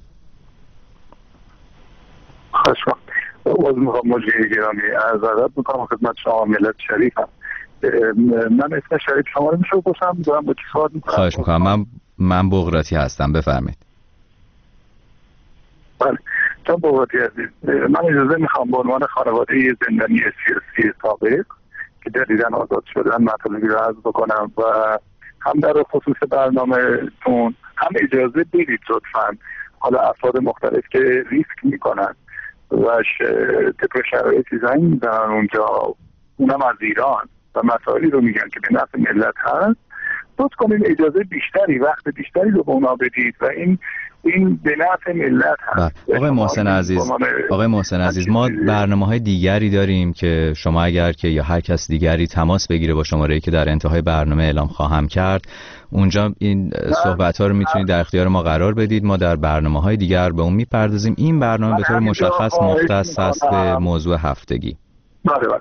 Speaker 13: خوشم باز میخوام مجری گرامی از ادب میکنم خدمت شما ملت شریفم. من اسم شریف شما رو میشه بپرسم دارم با چی صحبت میکنم؟
Speaker 5: خواهش میکنم. من من بغراتی هستم، بفرمایید.
Speaker 13: بله چون بغراتی عزیز، من اجازه میخوام به عنوان خانواده زندانی سیاسی سابق که جدیداً آزاد شدن مطالبی رو عرض بکنم و هم در خصوص برنامه‌تون هم اجازه بدید لطفاً حالا افراد مختلف که ریسک میکنن و طبق شرایطی زنگ میزنن اونجا، اونم از ایران و مسائلی رو میگن که به نفع ملت هست، لطف کنید اجازه بیشتری، وقت بیشتری رو به اونا بدید و این این به نفع ملت هست.
Speaker 5: آقای محسن عزیز آقای محسن عزیز ما برنامه‌های دیگری داریم که شما اگر که یا هر کس دیگری تماس بگیره با شماره‌ای که در انتهای برنامه اعلام خواهم کرد، اونجا این صحبت‌ها رو میتونید در اختیار ما قرار بدید. ما در برنامه‌های دیگر به اون میپردازیم. این برنامه به طور مشخص مختص هست به موضوع هفتگی.
Speaker 13: بله بله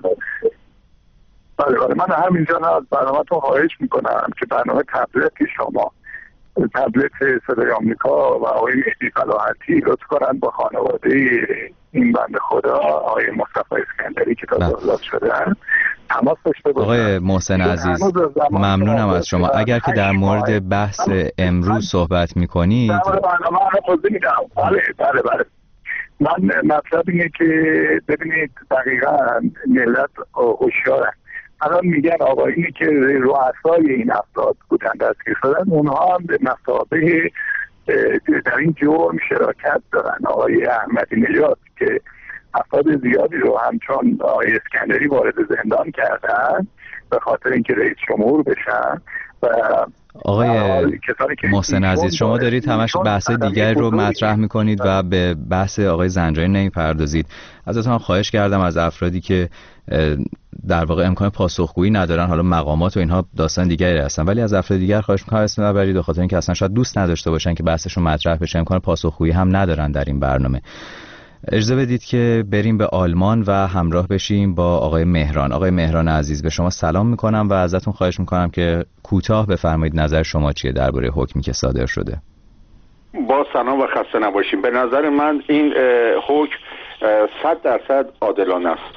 Speaker 13: بله بله من همینجا از برنامه‌تون خواهش میکنم که برنامه تبلیغ شما تبلیغ صدای آمریکا و آقای مهدی فلاحتی لطف کنن با خانواده این بنده خدا آقای مصطفی اسکندری که تازه آزاد شدن تماس داشته باشن.
Speaker 5: آقای محسن عزیز ممنونم از شما. اگر که در مورد بحث امروز صحبت میکنید
Speaker 13: بله بله بله من مطلب اینه که ببینید دقیقاً ملت هوشیارن. الان میگن آقایونی که رؤسای این افراد بودن دستگیر شدن اونها هم به مثابه در این جرم شراکت دارن. آقای احمدی نژاد که افراد زیادی رو همچون آقای اسکندری وارد زندان کردن به خاطر اینکه رئیس جمهور بشن و
Speaker 5: آقای محسن عزیز شما دارید همش بحث دیگر رو مطرح میکنید و به بحث آقای زنجانی نمیپردازید. ازتون خواهش کردم از افرادی که در واقع امکان پاسخگویی ندارن، حالا مقامات و اینها داستان دیگری هستن، ولی از افراد دیگر خواهش میکنم اسم نبرید به خاطر اینکه اصلا شاید دوست نداشته باشن که بحثشون مطرح بشه. امکان پاسخگویی هم ندارن در این برنامه. اجازه بدید که بریم به آلمان و همراه بشیم با آقای مهران. آقای مهران عزیز به شما سلام میکنم و ازتون خواهش میکنم که کوتاه بفرمایید نظر شما چیه درباره حکمی که صادر شده.
Speaker 14: با سلام و خسته نباشیم. به نظر من این حکم صد درصد عادلانه است.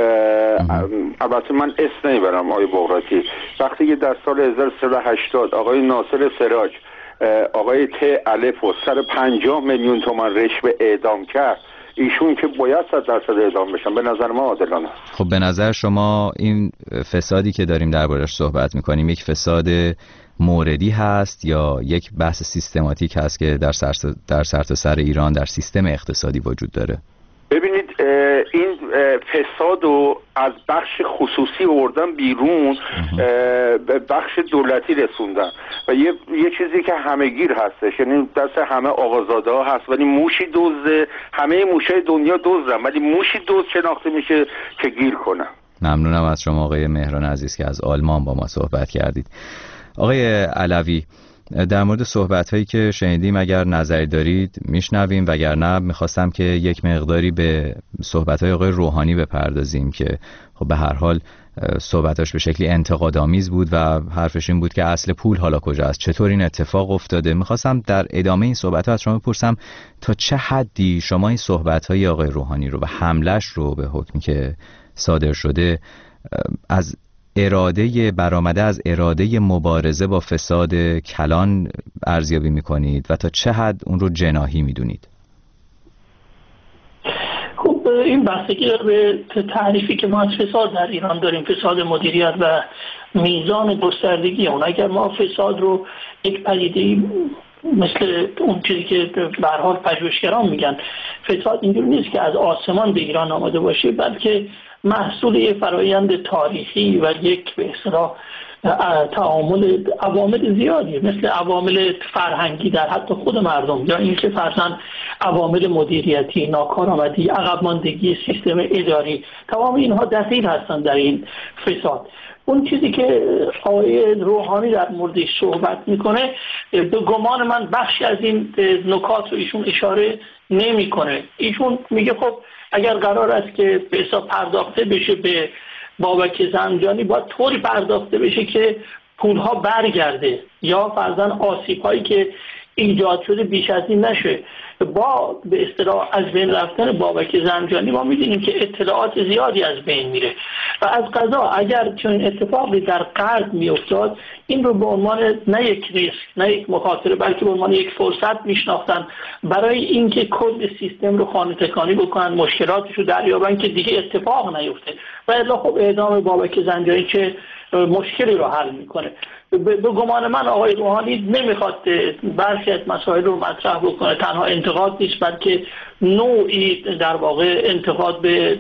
Speaker 14: البته من اسم نمیبرم آقای بغراتی. وقتی که در سال هزار و سیصد و هشتاد آقای ناصر سراج آقای ت الف و صد و پنجاه میلیون تومان رشوه اعدام کرد، ایشون که باید صد درصد اعدام بشن. به نظر ما عادلانه است.
Speaker 5: خب به نظر شما این فسادی که داریم دربارش صحبت میکنیم یک فساد موردی هست یا یک بحث سیستماتیک هست که در سر در سرتاسر ایران در سیستم اقتصادی وجود داره؟
Speaker 14: ببینید این فساد رو از بخش خصوصی آوردن بیرون به بخش دولتی رسوندن و یه, یه چیزی که همه‌گیر هستش، یعنی دست همه آقازاده ها هست ولی موشی دزده، همه موشای دنیا دزدن ولی موشی دزد شناخته میشه که گیر کنه.
Speaker 5: ممنونم از شما آقای مهران عزیز که از آلمان با ما صحبت کردید. آقای علوی در مورد صحبت‌هایی که شنیدیم اگر نظری دارید میشنویم، وگرنه میخواستم که یک مقداری به صحبت‌های آقای روحانی بپردازیم که خب به هر حال صحبتاش به شکلی انتقادآمیز بود و حرفش این بود که اصل پول حالا کجا است، چطور این اتفاق افتاده. میخواستم در ادامه این صحبت‌ها از شما بپرسم تا چه حدی شما این صحبت‌های آقای روحانی رو و حملش رو به حکمی که صادر شده از اراده برآمده از اراده مبارزه با فساد کلان ارزیابی میکنید و تا چه حد اون رو جناحی میدونید؟
Speaker 6: خب این بستگی داره به تعریفی که ما از فساد در ایران داریم، فساد مدیریت و میزان گستردگی اون. اگر ما فساد رو یک پدیده مثل اون چیزی که به هر حال پژوهشگران میگن فساد اینجوری نیست که از آسمان به ایران آمده باشه، بلکه محصول یک فرایند تاریخی و یک به اصطلاح تعامل عوامل زیادی مثل عوامل فرهنگی در حتی خود مردم یا اینکه فرضاً عوامل مدیریتی، ناکارآمدی، عقب ماندگی سیستم اداری، تمام اینها دخیل هستند در این فساد. اون چیزی که آقای روحانی در موردش صحبت میکنه به گمان من بخشی از این نکات رو ایشون اشاره نمیکنه. ایشون میگه خب اگر قرار است که به حساب پرداخته بشه به بابک زنجانی باید طوری پرداخته بشه که پولها برگرده یا فرضاً آسیب‌هایی که ایجاد شده بیش از این نشه. با به اصطلاح از بین رفتن بابک زنجانی ما می‌دونیم که اطلاعات زیادی از بین میره و از قضا اگر چنین اتفاقی در غرب میافتاد این رو به عنوان نه یک ریسک نه یک مخاطره بلکه به عنوان یک فرصت میشناختن برای اینکه کل سیستم رو خانه تکانی بکنن، مشکلاتش رو دریابن که دیگه اتفاق نیفته و الا خب اعدام بابک زنجانی چه مشکلی رو حل میکنه. به گمان من آقای روحانی نمیخواد برخی از مسائل رو مطرح بکنه. تنها انتقاد نیست بلکه نوعی در واقع انتقاد به,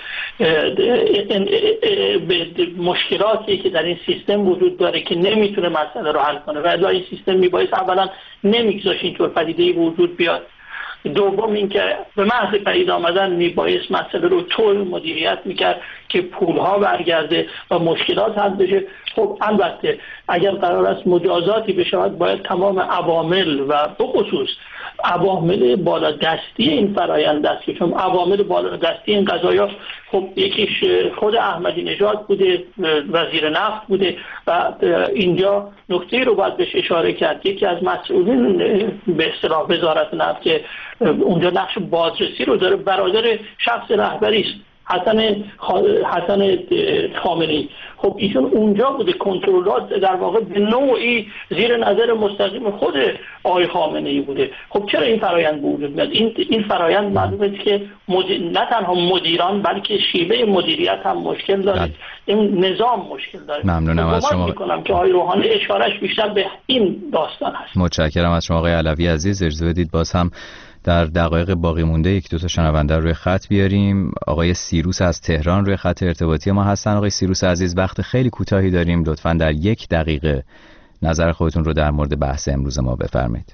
Speaker 6: به مشکلاتی که در این سیستم وجود داره که نمیتونه مسئله رو حل کنه و الا این سیستم میبایست اولا نمیگذاشت اینطور پدیده‌ای وجود بیاد. دوم اینکه به محض پدید آمدن میبایست مسئله رو طور مدیریت میکرد که پولها برگرده و مشکلات حل بشه. خب البته اگر قرار است مجازاتی بشود باید تمام عوامل و بخصوص عوامل بالا دستی این فرایند است که چون عوامل بالا دستی این قضایا خب یکیش خود احمدی نژاد بوده، وزیر نفت بوده و اینجا نکته رو باید بهش اشاره کرد. یکی از مسئولین به اصطلاح وزارت نفت که اونجا نقش بازرسی رو داره برادر شخص رهبری است، حسن حسن خامنه‌ای. خب ایشون اونجا بوده، کنترلات در واقع به نوعی زیر نظر مستقیم خود آقای خامنه‌ای بوده. خب چرا این فرایند وجود میاد؟ این این فرایند معلومه که مدیر... نه تنها مدیران بلکه شیوه مدیریت هم مشکل داره، این نظام مشکل داره.
Speaker 5: ممنونم از شما.
Speaker 6: می‌کنم که آقای روحانی اشارهش بیشتر به این داستان هست.
Speaker 5: متشکرم از شما آقای علوی عزیز. اجازه بدید باز هم در دقایق باقی مونده یک دو تا شنونده روی خط بیاریم. آقای سیروس از تهران روی خط ارتباطی ما هستن. آقای سیروس عزیز وقت خیلی کوتاهی داریم، لطفاً در یک دقیقه نظر خودتون رو در مورد بحث امروز ما بفرمایید.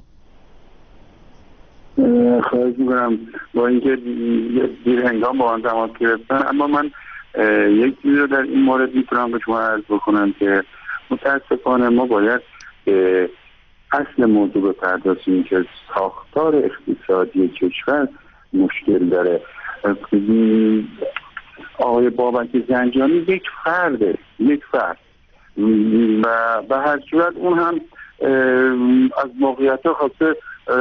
Speaker 13: خواهش میکنم. با اینکه دیر هنگام با آن تماس گرفتن، اما من یک چیزی رو در این مورد میتونم به شما عرض بکنم که متاسفانه ما باید اصل موضوع بپردازیم که ساختار اقتصادی کشور مشکل داره. آقای بابک زنجانی یک فرده، یک فرد و به هر صورت اون هم از موقعیت‌ها خواسته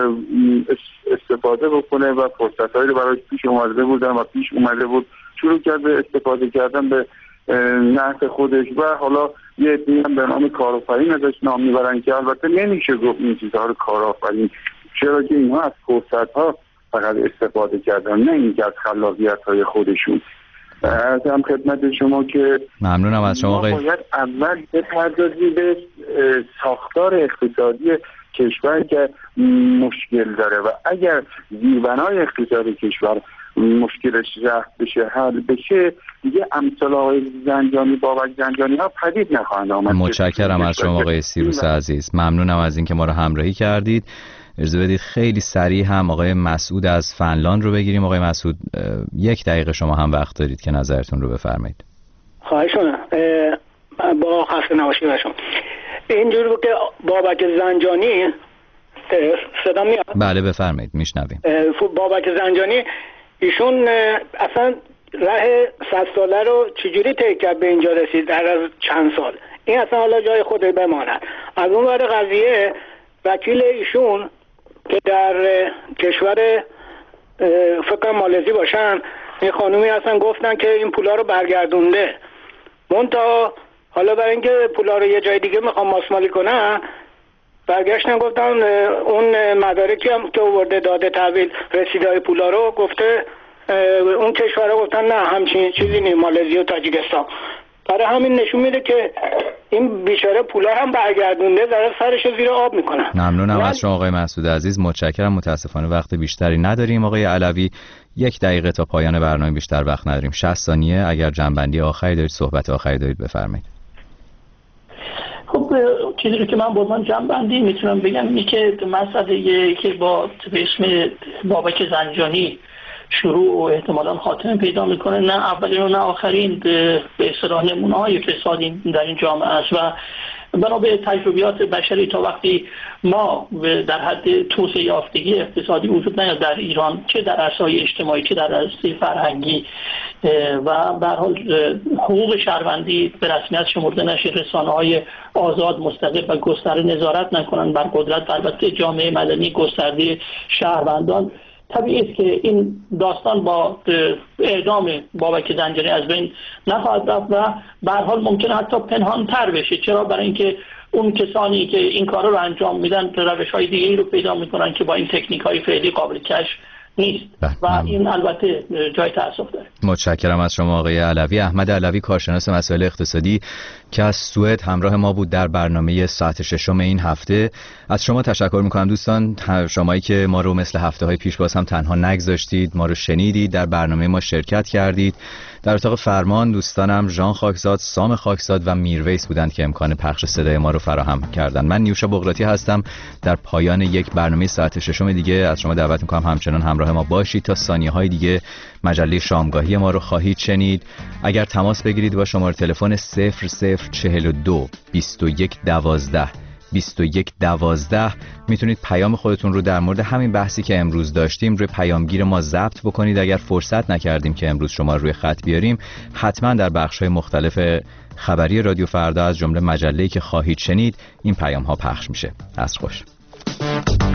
Speaker 13: استفاده بکنه و فرصت‌هایی رو برای پیش اومده بودن و پیش اومده بود شروع کرد به استفاده کردن به نفع خودش و حالا یه عده‌ای هم به نام کارآفرین ازش نام میبرن که البته نمیشه گفت این چیزها رو کارآفرین، چرا که اینها از فرصت‌ها فقط استفاده کردن، نه اینکه از خلاقیت‌های خودشون. ارزم خدمت شما که
Speaker 5: ممنونم از شما آقای.
Speaker 13: ما باید اول بپردازیم به ساختار اقتصادی کشور که مشکل داره و اگر زیربنای اقتصادی کشور مشکلش رفت بشه، حل بشه، دیگه امثال آقای زنجانی، بابک زنجانی ها پدید نخواهند آمد.
Speaker 5: متشکرم از شما آقای سیروس عزیز. ممنونم از اینکه ما رو همراهی کردید. اجازه بدید خیلی سریع هم آقای مسعود از فنلاند رو بگیریم. آقای مسعود یک دقیقه شما هم وقت دارید که نظرتون رو بفرمایید.
Speaker 15: خواهش می‌کنم. با خسته نباشید برشون. اینجوری بود که بابک زنجانی صدا میاد؟
Speaker 5: بله بفرمایید میشنویم.
Speaker 15: بابک زنجانی ایشون اصلا راه صد ساله رو چجوری طی کرد به اینجا رسید در از چند سال؟ این اصلا حالا جای خودش بماند. از اون ور قضیه وکیل ایشون که در کشور فکر مالزی باشن، این خانومی اصلا گفتن که این پولا رو برگردونده، منتها حالا برای اینکه پولا رو یه جای دیگه میخوام ماسمالی کنن برگشتن گفتن اون مدارکی هم که آورده داده تحویل رسیدهای پولا رو گفته اون کشورها گفتن نه همچین چیزی نیست، مالزی و تاجیکستان. برای همین نشون میده که این بیچاره پولا هم برگردونده داره سرش زیر آب میکنه.
Speaker 5: ممنونم از شما آقای مسعود عزیز. متشکرم. متاسفانه وقت بیشتری نداریم. آقای علوی یک دقیقه تا پایان برنامه بیشتر وقت نداریم. شصت ثانیه اگر جنبندی آخری دارید، صحبت آخری دارید بفرمایید.
Speaker 6: خب چیزی رو که من با من جنبندی میتونم بگم اینه که مسئله که با به اسم بابک زنجانی شروع و احتمالاً خاتمه پیدا میکنه، نه اولین و نه آخرین به اصطلاح نمونه‌های فسادی در این جامعه است و بنا به تجربیات بشری تا وقتی ما در حد توسعه یافتگی اقتصادی وجود ندارد در ایران، چه در عرصه‌های اجتماعی چه در عرصه فرهنگی و به هر حال حقوق شهروندی به رسمیت شمرده نشه، رسانه‌های آزاد مستقل و گسترده نظارت نکنند بر قدرت، البته جامعه مدنی گسترده شهروندان، طبیعی است که این داستان با اعدام بابک زنجانی از بین نخواهد رفت و به هر حال ممکنه حتی پنهان تر بشه. چرا؟ برای اینکه اون کسانی که این کارا رو انجام میدن روش‌های دیگه‌ای رو پیدا میکنن که با این تکنیک‌های فعلی قابل کشف نیست و این البته جای تأسف داره.
Speaker 5: متشکرم از شما آقای علوی. احمد علوی، کارشناس مسائل اقتصادی که از سوئد همراه ما بود در برنامه ساعت ششم این هفته. از شما تشکر میکنم دوستان، شمایی که ما رو مثل هفته های پیش باز هم تنها نگذاشتید، ما رو شنیدید، در برنامه ما شرکت کردید. در اتاق فرمان دوستانم ژان خاکزاد، سام خاکزاد و میرویس بودند که امکان پخش صدای ما رو فراهم کردند. من نیوشا بغراتی هستم. در پایان یک برنامه ساعت ششم دیگه از شما دعوت میکنم همچنان همراه ما باشید. تا ثانیه های دیگه مجله شامگاهی ما رو خواهید شنید. اگر تماس بگیرید با شماره تلفن صفر صفر چهل و دو بیست و یک دوازده بیست و یک دوازده میتونید پیام خودتون رو در مورد همین بحثی که امروز داشتیم روی پیامگیر ما ضبط بکنید. اگر فرصت نکردیم که امروز شما روی خط بیاریم، حتما در بخش‌های مختلف خبری رادیو فردا از جمله مجله‌ای که خواهید شنید این پیام ها پخش میشه. عصر خوش.